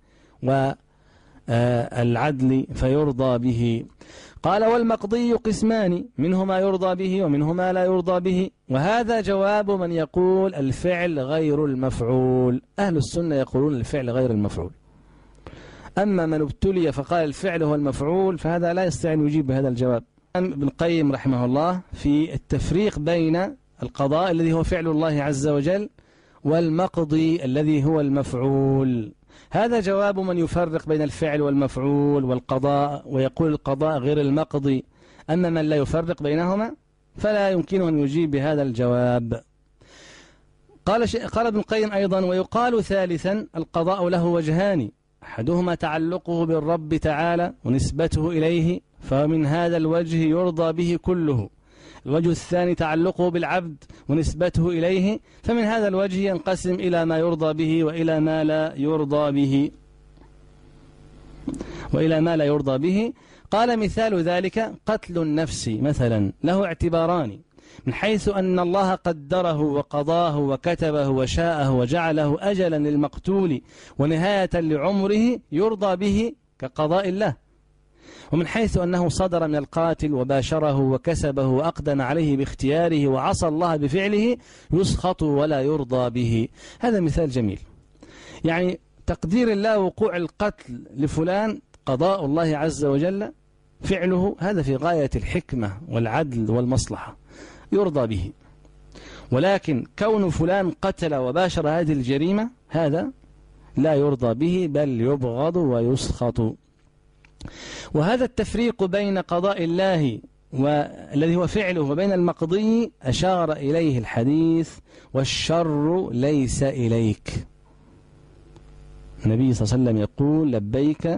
والعدل فيرضى به. قال والمقضي قسمان، منه ما يرضى به ومنه ما لا يرضى به، وهذا جواب من يقول الفعل غير المفعول. أهل السنة يقولون الفعل غير المفعول. أما من ابتلي فقال الفعل هو المفعول فهذا لا يستطيع أن يجيب بهذا الجواب. ابن القيم رحمه الله في التفريق بين القضاء الذي هو فعل الله عز وجل والمقضي الذي هو المفعول، هذا جواب من يفرق بين الفعل والمفعول والقضاء ويقول القضاء غير المقضي. أما من لا يفرق بينهما فلا يمكن أن يجيب بهذا الجواب. قال, قال ابن القيم أيضا ويقال ثالثا القضاء له وجهان، أحدهما تعلقه بالرب تعالى ونسبته إليه، فمن هذا الوجه يرضى به كله. الوجه الثاني تعلقه بالعبد ونسبته إليه، فمن هذا الوجه ينقسم إلى ما يرضى به وإلى ما لا يرضى به وإلى ما لا يرضى به. قال مثال ذلك قتل النفس مثلا له اعتباران، من حيث أن الله قدره وقضاه وكتبه وشاءه وجعله أجلا للمقتول ونهاية لعمره يرضى به كقضاء الله، ومن حيث أنه صدر من القاتل وباشره وكسبه وأقدم عليه باختياره وعصى الله بفعله يسخط ولا يرضى به. هذا مثال جميل، يعني تقدير الله وقوع القتل لفلان قضاء الله عز وجل فعله، هذا في غاية الحكمة والعدل والمصلحة يرضى به، ولكن كون فلان قتل وباشر هذه الجريمة هذا لا يرضى به بل يبغض ويسخط. وهذا التفريق بين قضاء الله والذي هو فعله وبين المقضي أشار إليه الحديث والشر ليس إليك. النبي صلى الله عليه وسلم يقول لبيك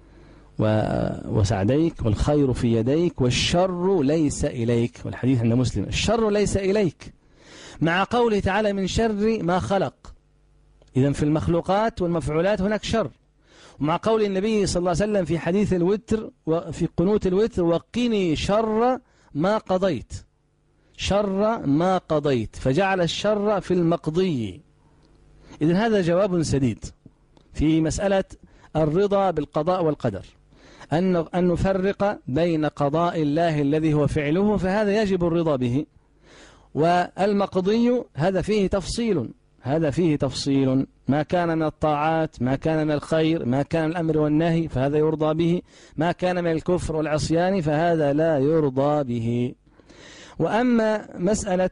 وسعديك والخير في يديك والشر ليس إليك، والحديث عند مسلم الشر ليس إليك، مع قوله تعالى من شر ما خلق. إذن في المخلوقات والمفعولات هناك شر، ومع قول النبي صلى الله عليه وسلم في حديث الوتر وفي قنوت الوتر وقني شر ما قضيت، شر ما قضيت، فجعل الشر في المقضي. إذن هذا جواب سديد في مسألة الرضا بالقضاء والقدر، أن أن نفرق بين قضاء الله الذي هو فعله فهذا يجب الرضا به، والمقضي هذا فيه تفصيل، هذا فيه تفصيل، ما كان من الطاعات، ما كان من الخير، ما كان من الأمر والنهي فهذا يرضى به، ما كان من الكفر والعصيان فهذا لا يرضى به. وأما مسألة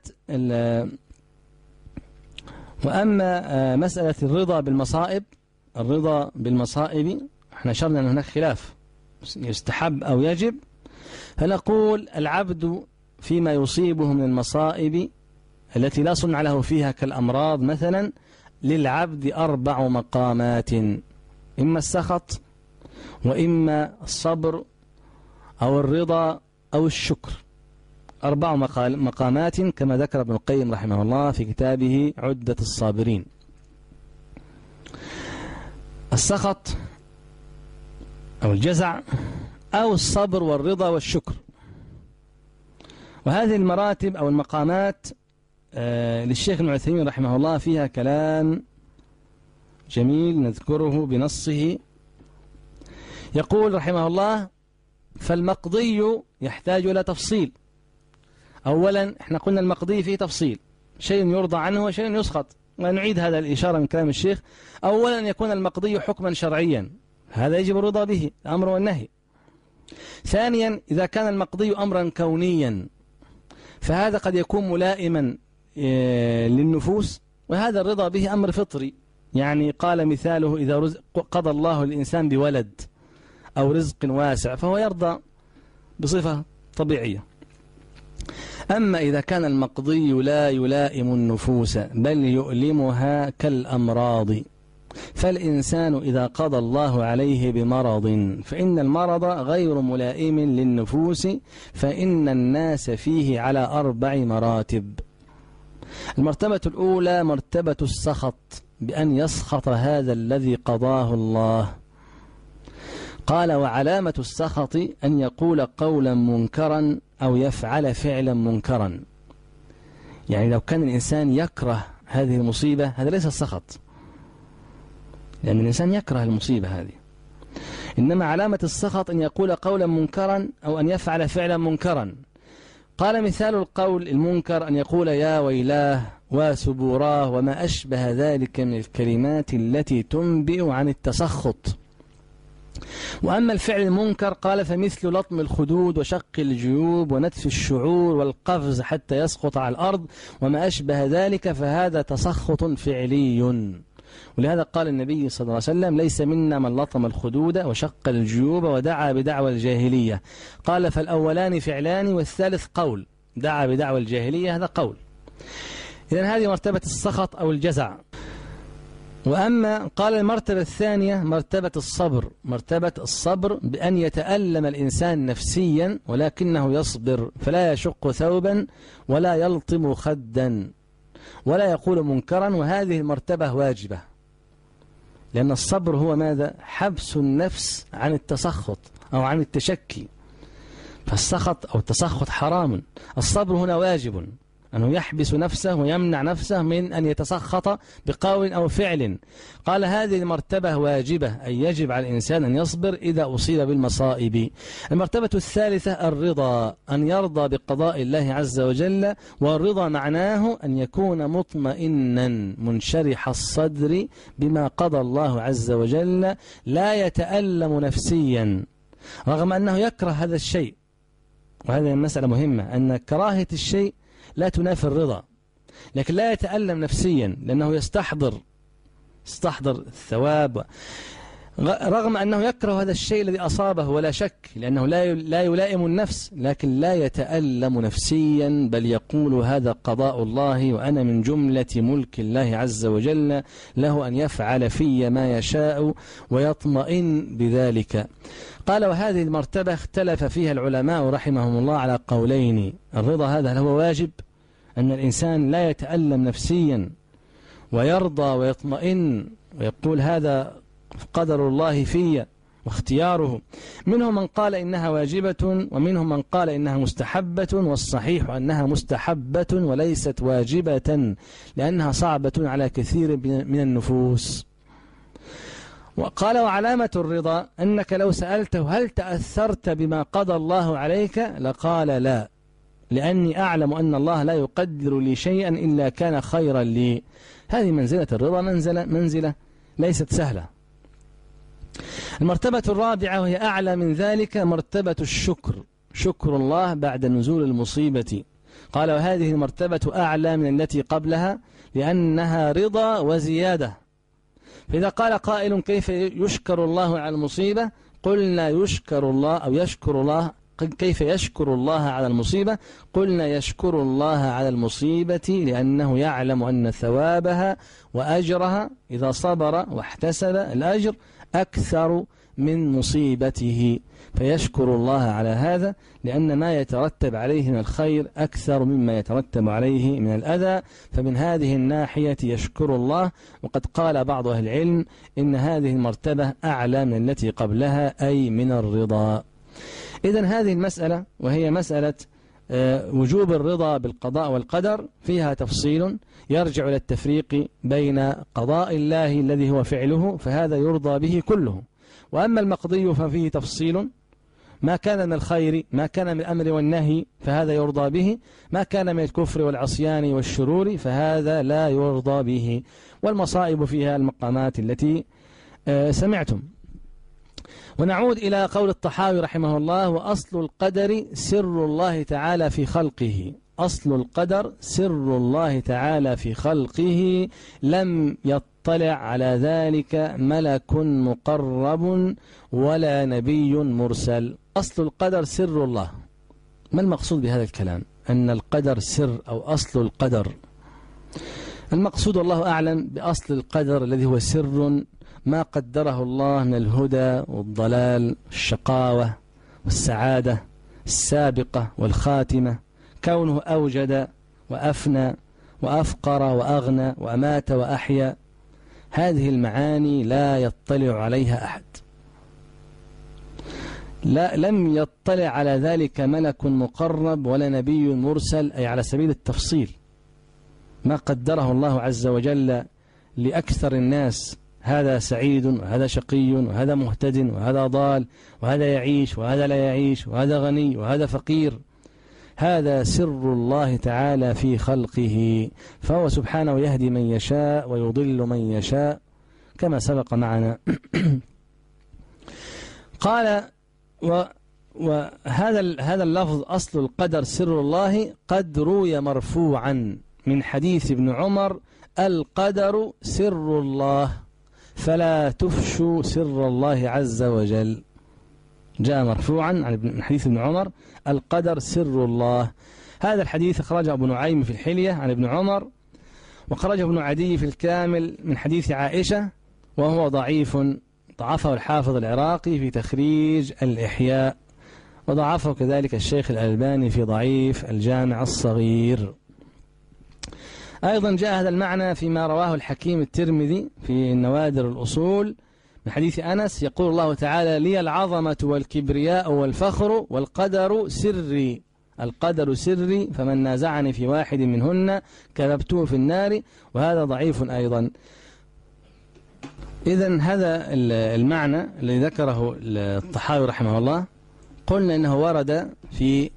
وأما مسألة الرضا بالمصائب، الرضا بالمصائب احنا شرنا أن هناك خلاف يستحب أو يجب، فنقول العبد فيما يصيبه من المصائب التي لا صنع له فيها كالأمراض مثلا، للعبد أربع مقامات، إما السخط وإما الصبر أو الرضا أو الشكر، أربع مقامات كما ذكر ابن القيم رحمه الله في كتابه عدة الصابرين. السخط أو الجزع أو الصبر والرضا والشكر، وهذه المراتب أو المقامات آه للشيخ ابن عثيمين رحمه الله فيها كلام جميل نذكره بنصه. يقول رحمه الله فالمقضي يحتاج إلى تفصيل. أولا احنا قلنا المقضي فيه تفصيل، شيء يرضى عنه وشيء يسخط، ونعيد هذا الإشارة من كلام الشيخ. أولا يكون المقضي حكما شرعيا، هذا يجب الرضا به، الأمر والنهي. ثانيا إذا كان المقضي أمرا كونيا فهذا قد يكون ملائما للنفوس، وهذا الرضا به أمر فطري، يعني قال مثاله إذا رزق قضى الله الإنسان بولد أو رزق واسع فهو يرضى بصفة طبيعية. أما إذا كان المقضي لا يلائم النفوس بل يؤلمها كالأمراض، فالإنسان إذا قضى الله عليه بمرض فإن المرض غير ملائم للنفوس، فإن الناس فيه على أربع مراتب. المرتبة الأولى مرتبة السخط، بأن يسخط هذا الذي قضاه الله. قال وعلامة السخط أن يقول قولا منكرا أو يفعل فعلا منكرا، يعني لو كان الإنسان يكره هذه المصيبة هذا ليس السخط، لأن الإنسان يكره المصيبة هذه، إنما علامة السخط أن يقول قولا منكرا أو أن يفعل فعلا منكرا. قال مثال القول المنكر أن يقول يا ويلاه وسبوراه وما أشبه ذلك من الكلمات التي تنبئ عن التسخط. وأما الفعل المنكر قال فمثل لطم الخدود وشق الجيوب ونتف الشعور والقفز حتى يسقط على الأرض وما أشبه ذلك، فهذا تسخط فعلي. ولهذا قال النبي صلى الله عليه وسلم ليس منا من لطم الخدود وشق الجيوب ودعا بدعوى الجاهلية. قال فالأولان فعلان والثالث قول، دعا بدعوى الجاهلية هذا قول. إذن هذه مرتبة السخط أو الجزع. وأما قال المرتبة الثانية مرتبة الصبر، مرتبة الصبر بأن يتألم الإنسان نفسيا ولكنه يصبر، فلا يشق ثوبا ولا يلطم خدا ولا يقول منكرا، وهذه المرتبة واجبة، لأن الصبر هو ماذا؟ حبس النفس عن التسخط أو عن التشكي، فالسخط أو التسخط حرام. الصبر هنا واجب، أنه يحبس نفسه ويمنع نفسه من أن يتسخط بقول أو فعل. قال هذه المرتبة واجبة، أي يجب على الإنسان أن يصبر إذا أصيب بالمصائب. المرتبة الثالثة الرضا، أن يرضى بقضاء الله عز وجل، والرضا معناه أن يكون مطمئنا منشرح الصدر بما قضى الله عز وجل، لا يتألم نفسيا رغم أنه يكره هذا الشيء. وهذه مسألة مهمة، أن كراهية الشيء لا تنافي الرضا، لكن لا يتألم نفسيا لأنه يستحضر يستحضر الثواب، رغم أنه يكره هذا الشيء الذي أصابه ولا شك، لأنه لا لا يلائم النفس، لكن لا يتألم نفسيا، بل يقول هذا قضاء الله وأنا من جملة ملك الله عز وجل، له أن يفعل في ما يشاء ويطمئن بذلك. قال وهذه المرتبة اختلف فيها العلماء رحمهم الله على قولين. الرضا هذا هو واجب، أن الإنسان لا يتألم نفسيا ويرضى ويطمئن ويقول هذا قدر الله في واختياره. منهم من قال إنها واجبة، ومنهم من قال إنها مستحبة، والصحيح أنها مستحبة وليست واجبة، لأنها صعبة على كثير من النفوس. وقال وعلامة الرضا أنك لو سألته هل تأثرت بما قضى الله عليك لقال لا، لأني أعلم أن الله لا يقدر لي شيئا إلا كان خيرا لي. هذه منزلة الرضا، منزلة, منزلة ليست سهلة. المرتبة الرابعة وهي أعلى من ذلك مرتبة الشكر، شكر الله بعد نزول المصيبة. قال وهذه المرتبة أعلى من التي قبلها لأنها رضا وزيادة. فإذا قال قائل كيف يشكر الله على المصيبة، قلنا يشكر الله أو يشكر الله كيف يشكر الله على المصيبة، قلنا يشكر الله على المصيبة لأنه يعلم أن ثوابها وأجرها إذا صبر واحتسب الأجر أكثر من مصيبته، فيشكر الله على هذا لأن ما يترتب عليه من الخير أكثر مما يترتب عليه من الأذى. فمن هذه الناحية يشكر الله. وقد قال بعض أهل العلم إن هذه المرتبة أعلى من التي قبلها، أي من الرضا. إذن هذه المسألة وهي مسألة وجوب الرضا بالقضاء والقدر فيها تفصيل يرجع إلى التفريق بين قضاء الله الذي هو فعله فهذا يرضى به كله، وأما المقضي ففيه تفصيل، ما كان من الخير ما كان من الأمر والنهي فهذا يرضى به، ما كان من الكفر والعصيان والشرور فهذا لا يرضى به. والمصائب فيها المقامات التي سمعتم. ونعود إلى قول الطحاوي رحمه الله: وأصل القدر سر الله تعالى في خلقه. أصل القدر سر الله تعالى في خلقه، لم يطلع على ذلك ملك مقرب ولا نبي مرسل. أصل القدر سر الله. ما المقصود بهذا الكلام؟ أن القدر سر أو أصل القدر. المقصود الله أعلم بأصل القدر الذي هو سر ما قدره الله من الهدى والضلال والشقاوة والسعادة السابقة والخاتمة، كونه أوجد وأفنى وأفقر وأغنى وأمات وأحيا. هذه المعاني لا يطلع عليها أحد، لا لم يطلع على ذلك ملك مقرب ولا نبي مرسل، أي على سبيل التفصيل ما قدره الله عز وجل لأكثر الناس، هذا سعيد وهذا شقي وهذا مهتد وهذا ضال وهذا يعيش وهذا لا يعيش وهذا غني وهذا فقير. هذا سر الله تعالى في خلقه، فهو سبحانه يهدي من يشاء ويضل من يشاء كما سبق معنا. قال و وهذا هذا اللفظ أصل القدر سر الله قد روي مرفوعا من حديث ابن عمر: القدر سر الله فلا تفشوا سر الله عز وجل. جاء مرفوعا عن حديث ابن عمر: القدر سر الله. هذا الحديث أخرجه ابن نعيم في الحلية عن ابن عمر، وخرجه ابن عدي في الكامل من حديث عائشة، وهو ضعيف، ضعفه الحافظ العراقي في تخريج الإحياء، وضعفه كذلك الشيخ الألباني في ضعيف الجامع الصغير. أيضا جاء هذا المعنى فيما رواه الحكيم الترمذي في نوادر الأصول من حديث أنس يقول الله تعالى: لي العظمة والكبرياء والفخر والقدر سري، القدر سري، فمن نازعني في واحد منهن كذبته في النار. وهذا ضعيف أيضا. إذن هذا المعنى الذي ذكره الطحاوي رحمه الله قلنا إنه ورد في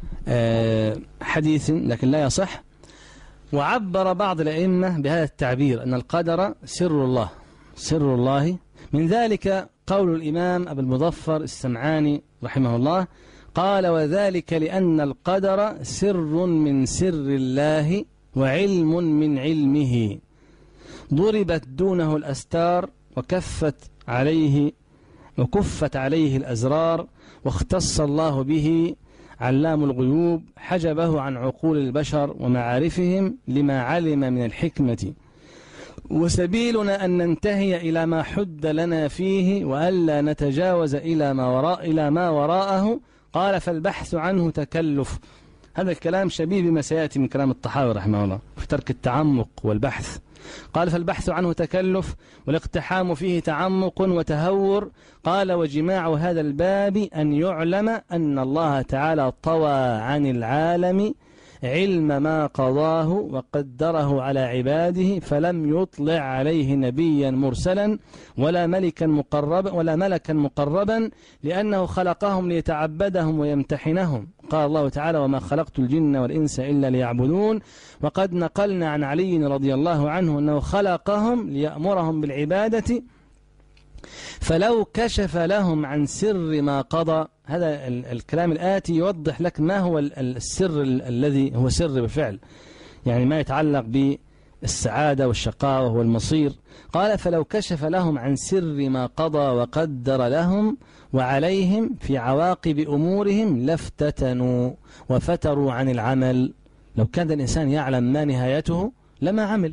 حديث لكن لا يصح، وعبر بعض الأئمة بهذا التعبير أن القدر سر الله، سر الله. من ذلك قول الإمام أبو المظفر السمعاني رحمه الله قال: وذلك لأن القدر سر من سر الله وعلم من علمه، ضربت دونه الأستار وكفت عليه وكفت عليه الأزرار، واختص الله به علام الغيوب، حجبه عن عقول البشر ومعارفهم لما علم من الحكمة. وسبيلنا أن ننتهي إلى ما حد لنا فيه وألا نتجاوز إلى ما وراء إلى ما وراءه. قال: فالبحث عنه تكلف. هذا الكلام شبيه بما سيأتي من كلام الطحاوي رحمه الله في ترك التعمق والبحث. قال: فالبحث عنه تكلف والاقتحام فيه تعمق وتهور. قال: وجماع هذا الباب أن يعلم أن الله تعالى طوى عن العالم علم ما قضاه وقدره على عباده، فلم يطلع عليه نبيا مرسلا ولا ملكا مقربا ولا ملكا مقربا، لأنه خلقهم ليتعبدهم ويمتحنهم. قال الله تعالى: وما خلقت الجن والإنس إلا ليعبدون. وقد نقلنا عن علي رضي الله عنه أنه خلقهم ليأمرهم بالعبادة، فلو كشف لهم عن سر ما قضى. هذا الكلام الآتي يوضح لك ما هو السر الذي هو سر بالفعل، يعني ما يتعلق بالسعادة والشقاوة والمصير. قال: فلو كشف لهم عن سر ما قضى وقدر لهم وعليهم في عواقب أمورهم لافتتنوا وفتروا عن العمل. لو كان الإنسان يعلم ما نهايته لما عمل.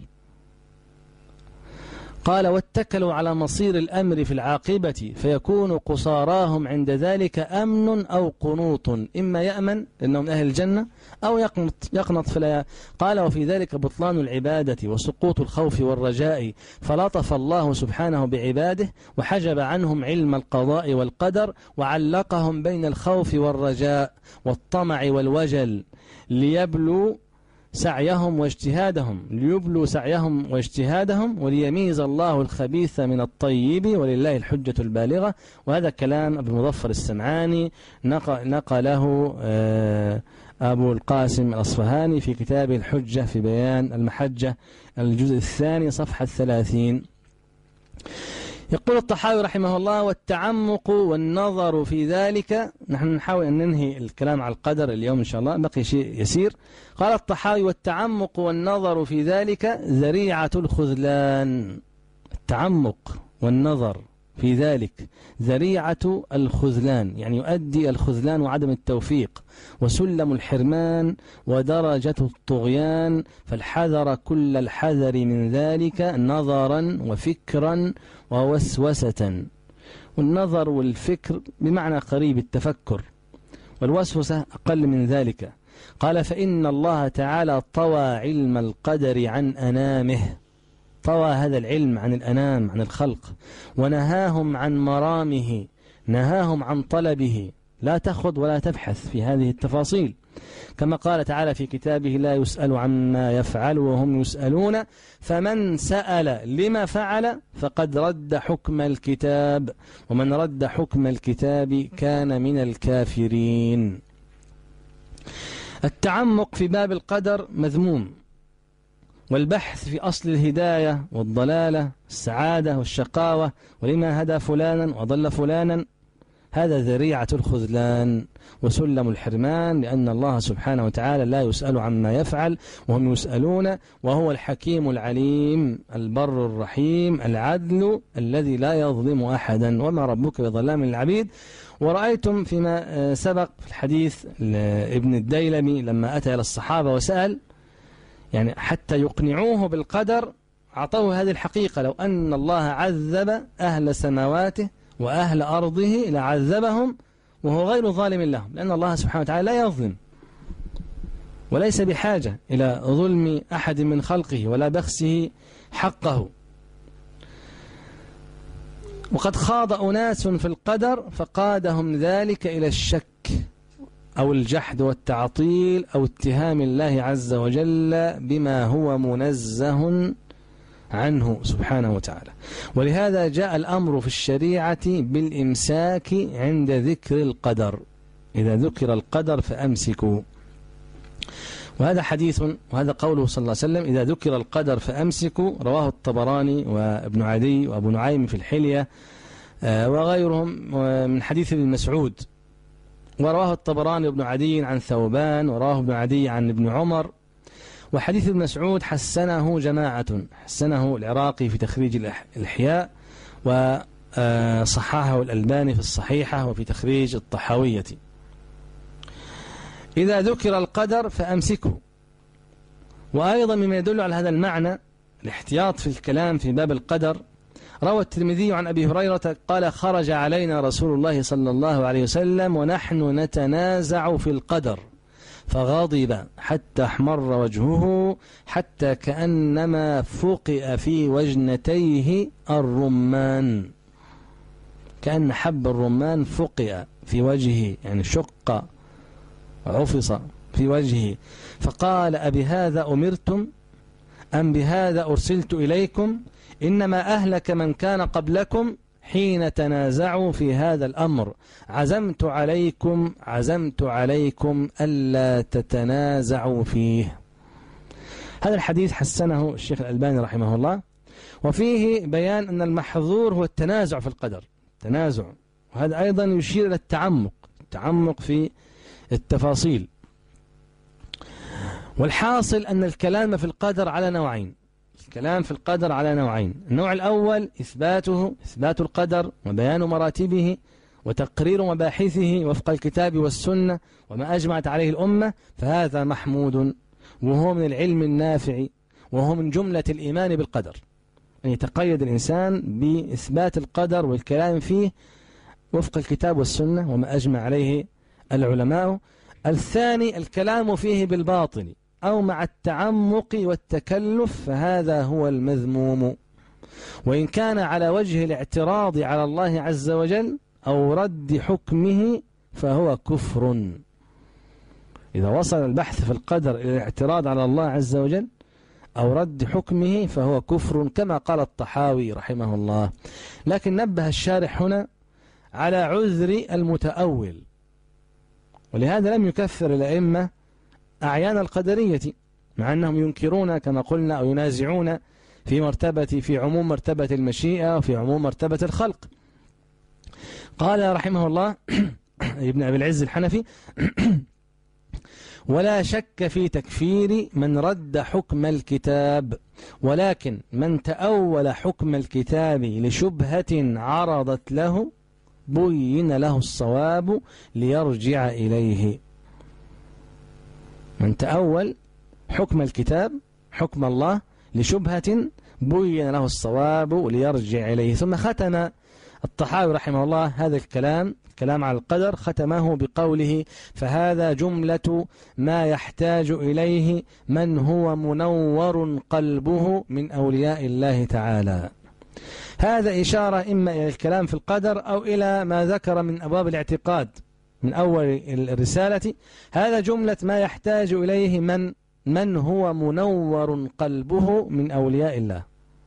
قال: واتكلوا على مصير الأمر في العاقبة، فيكون قصاراهم عند ذلك أمن أو قنوط، إما يأمن لأنهم أهل الجنة أو يقنط, يقنط فلا. قال: وفي ذلك بطلان العبادة وسقوط الخوف والرجاء، فلطف الله سبحانه بعباده وحجب عنهم علم القضاء والقدر، وعلقهم بين الخوف والرجاء والطمع والوجل ليبلوا سعيهم واجتهادهم ليبلوا سعيهم واجتهادهم وليميز الله الخبيث من الطيب ولله الحجة البالغة. وهذا كلام أبو المظفر السمعاني نقله أبو القاسم الأصفهاني في كتابه الحجة في بيان المحجة الجزء الثاني صفحة ثلاثين. يقول الطحاوي رحمه الله: والتعمق والنظر في ذلك. نحن نحاول أن ننهي الكلام على القدر اليوم إن شاء الله، بقي شيء يسير. قال الطحاوي: والتعمق والنظر في ذلك ذريعة الخذلان. التعمق والنظر في ذلك ذريعة الخذلان، يعني يؤدي الخذلان وعدم التوفيق، وسلم الحرمان ودرجة الطغيان، فالحذر كل الحذر من ذلك نظرا وفكرا ووسوسة. والنظر والفكر بمعنى قريب التفكر، والوسوسة أقل من ذلك. قال: فإن الله تعالى طوى علم القدر عن أنامه، طوى هذا العلم عن الأنام عن الخلق، ونهاهم عن مرامه، نهاهم عن طلبه. لا تخض ولا تبحث في هذه التفاصيل، كما قال تعالى في كتابه: لا يسأل عما يفعل وهم يسألون، فمن سأل لما فعل فقد رد حكم الكتاب، ومن رد حكم الكتاب كان من الكافرين. التعمق في باب القدر مذموم، والبحث في أصل الهداية والضلالة، السعادة والشقاوة، ولما هدى فلانا وضل فلانا، هذا ذريعة الخذلان وسلم الحرمان، لأن الله سبحانه وتعالى لا يسأل عما يفعل وهم يسألون، وهو الحكيم العليم البر الرحيم العدل الذي لا يظلم أحدا، وما ربك بظلام للعبيد. ورأيتم فيما سبق في الحديث ابن الديلمي لما أتى إلى الصحابة وسأل، يعني حتى يقنعوه بالقدر أعطوه هذه الحقيقة: لو أن الله عذب أهل سماواته وأهل أرضه لعذبهم وهو غير ظالم لهم، لأن الله سبحانه وتعالى لا يظلم وليس بحاجة إلى ظلم أحد من خلقه ولا بخسه حقه. وقد خاض أناس في القدر فقادهم ذلك إلى الشك أو الجحد والتعطيل أو اتهام الله عز وجل بما هو منزه عنه سبحانه وتعالى. ولهذا جاء الأمر في الشريعة بالإمساك عند ذكر القدر، إذا ذكر القدر فأمسكوا. وهذا حديث، وهذا قوله صلى الله عليه وسلم: إذا ذكر القدر فأمسكوا، رواه الطبراني وابن عدي وابو نعيم في الحلية وغيرهم من حديث ابن مسعود. ورواه الطبراني وابن عدي عن ثوبان، ورواه ابن عدي عن ابن عمر. وحديث ابن مسعود حسنه جماعة، حسنه العراقي في تخريج الإحياء، وصححه الألباني في الصحيحة وفي تخريج الطحاوية. إذا ذكر القدر فأمسكه. وأيضا مما يدل على هذا المعنى الاحتياط في الكلام في باب القدر، روى الترمذي عن أبي هريرة قال: خرج علينا رسول الله صلى الله عليه وسلم ونحن نتنازع في القدر فغضب حتى احمر وجهه حتى كأنما فقئ في وجنتيه الرمان، كأن حب الرمان فقئ في وجهه، يعني شق عفص في وجهه. فقال: أبهذا أمرتم أم بهذا أرسلت إليكم؟ إنما أهلك من كان قبلكم حين تنازعوا في هذا الأمر، عزمت عليكم عزمت عليكم ألا تتنازعوا فيه. هذا الحديث حسنه الشيخ الألباني رحمه الله، وفيه بيان أن المحظور هو التنازع في القدر، تنازع، وهذا أيضا يشير إلى التعمق، التعمق في التفاصيل. والحاصل أن الكلام في القدر على نوعين، الكلام في القدر على نوعين. النوع الأول إثباته، إثبات القدر وبيان مراتبه وتقرير مباحثه وفق الكتاب والسنة وما أجمعت عليه الأمة، فهذا محمود، وهو من العلم النافع، وهو من جملة الإيمان بالقدر، أن يتقيد الإنسان بإثبات القدر والكلام فيه وفق الكتاب والسنة وما أجمع عليه العلماء. الثاني الكلام فيه بالباطل أو مع التعمق والتكلف، فهذا هو المذموم، وإن كان على وجه الاعتراض على الله عز وجل أو رد حكمه فهو كفر. إذا وصل البحث في القدر إلى الاعتراض على الله عز وجل أو رد حكمه فهو كفر، كما قال الطحاوي رحمه الله. لكن نبه الشارح هنا على عذر المتأول، ولهذا لم يكفر الأئمة أعيان القدرية، مع أنهم ينكرون كما قلنا أو ينازعون في مرتبة في عموم مرتبة المشيئة وفي عموم مرتبة الخلق. قال رحمه الله ابن أبي العز الحنفي: ولا شك في تكفير من رد حكم الكتاب، ولكن من تأول حكم الكتاب لشبهة عرضت له بين له الصواب ليرجع إليه. من تأول حكم الكتاب، حكم الله، لشبهة بين له الصواب ليرجع إليه. ثم ختم الطحاوي رحمه الله هذا الكلام كلام على القدر، ختمه بقوله: فهذا جملة ما يحتاج إليه من هو منور قلبه من أولياء الله تعالى. هذا إشارة إما إلى الكلام في القدر أو إلى ما ذكر من أبواب الاعتقاد من أول الرسالة. هذا جملة ما يحتاج إليه من من هو منور قلبه من أولياء الله.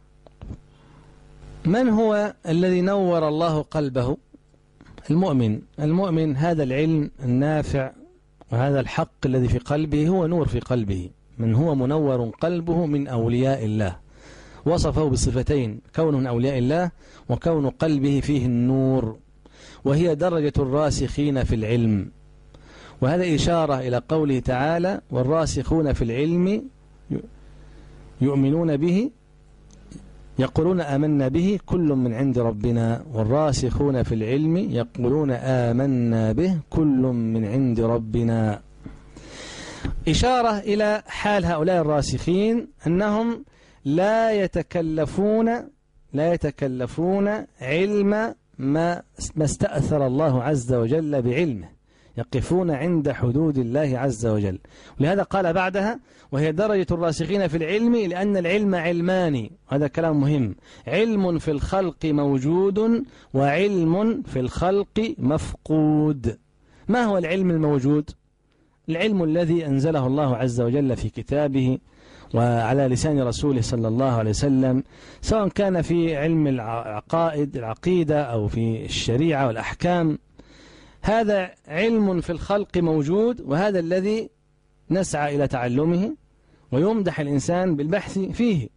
من هو الذي نور الله قلبه؟ المؤمن. المؤمن هذا العلم النافع وهذا الحق الذي في قلبه هو نور في قلبه. من هو منور قلبه من أولياء الله، وصفه بصفتين: كونه من أولياء الله وكون قلبه فيه النور، وهي درجة الراسخين في العلم. وهذا إشارة إلى قوله تعالى: والراسخون في العلم يؤمنون به يقولون آمنا به كل من عند ربنا، والراسخون في العلم يقولون آمنا به كل من عند ربنا. إشارة إلى حال هؤلاء الراسخين أنهم لا يتكلفون لا يتكلفون علم ما ما استأثر الله عز وجل بعلمه، يقفون عند حدود الله عز وجل. ولهذا قال بعدها: وهي درجة الراسخين في العلم، لأن العلم علمان. هذا كلام مهم. علم في الخلق موجود، وعلم في الخلق مفقود. ما هو العلم الموجود؟ العلم الذي أنزله الله عز وجل في كتابه وعلى لسان رسوله صلى الله عليه وسلم، سواء كان في علم العقائد العقيدة أو في الشريعة والأحكام. هذا علم في الخلق موجود، وهذا الذي نسعى إلى تعلمه ويمدح الإنسان بالبحث فيه.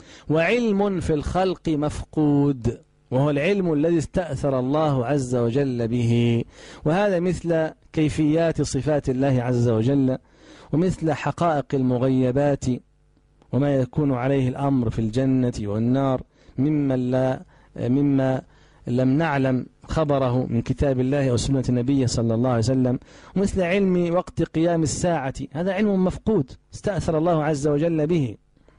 وعلم في الخلق مفقود، وهو العلم الذي استأثر الله عز وجل به، وهذا مثل كيفيات صفات الله عز وجل، ومثل حقائق المغيبات وما يكون عليه الأمر في الجنة والنار مما, لا مما لم نعلم خبره من كتاب الله أو سنة النبي صلى الله عليه وسلم، ومثل علم وقت قيام الساعة. هذا علم مفقود استأثر الله عز وجل به.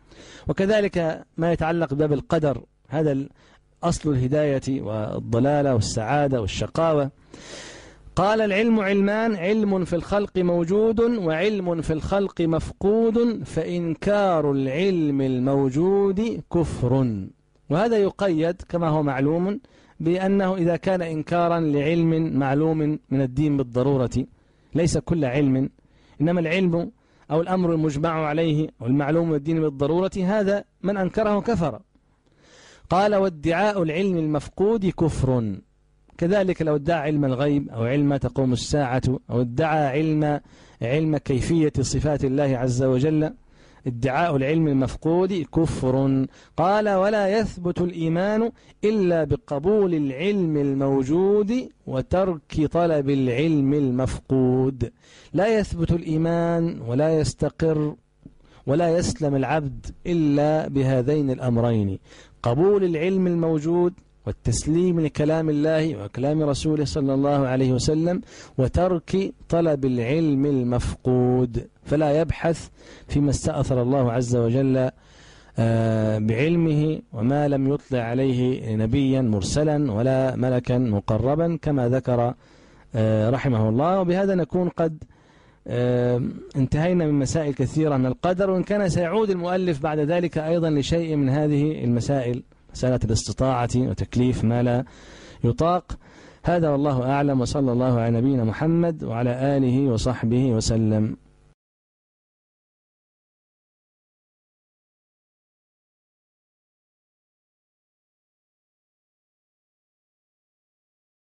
وكذلك ما يتعلق بباب القدر، هذا أصل الهداية والضلالة والسعادة والشقاوة. قال: العلم علمان، علم في الخلق موجود، وعلم في الخلق مفقود، فإنكار العلم الموجود كفر. وهذا يقيد كما هو معلوم بأنه إذا كان إنكارا لعلم معلوم من الدين بالضرورة، ليس كل علم، إنما العلم أو الأمر المجمع عليه والمعلوم من الدين بالضرورة، هذا من أنكره كفر. قال: وادعاء العلم المفقود كفر. كذلك لو ادعى علم الغيب أو علم تقوم الساعة أو ادعى علم علم كيفية صفات الله عز وجل، ادعاء العلم المفقود كفر. قال: ولا يثبت الإيمان إلا بقبول العلم الموجود وترك طلب العلم المفقود. لا يثبت الإيمان ولا يستقر ولا يسلم العبد إلا بهذين الأمرين: قبول العلم الموجود والتسليم لكلام الله وكلام رسوله صلى الله عليه وسلم، وترك طلب العلم المفقود. فلا يبحث فيما استأثر الله عز وجل بعلمه وما لم يطلع عليه نبيا مرسلا ولا ملكا مقربا كما ذكر رحمه الله. وبهذا نكون قد انتهينا من مسائل كثيرة من القدر، وإن كان سيعود المؤلف بعد ذلك أيضا لشيء من هذه المسائل، مسألة الاستطاعة وتكليف ما لا يطاق. هذا والله أعلم، وصلى الله على نبينا محمد وعلى آله وصحبه وسلم.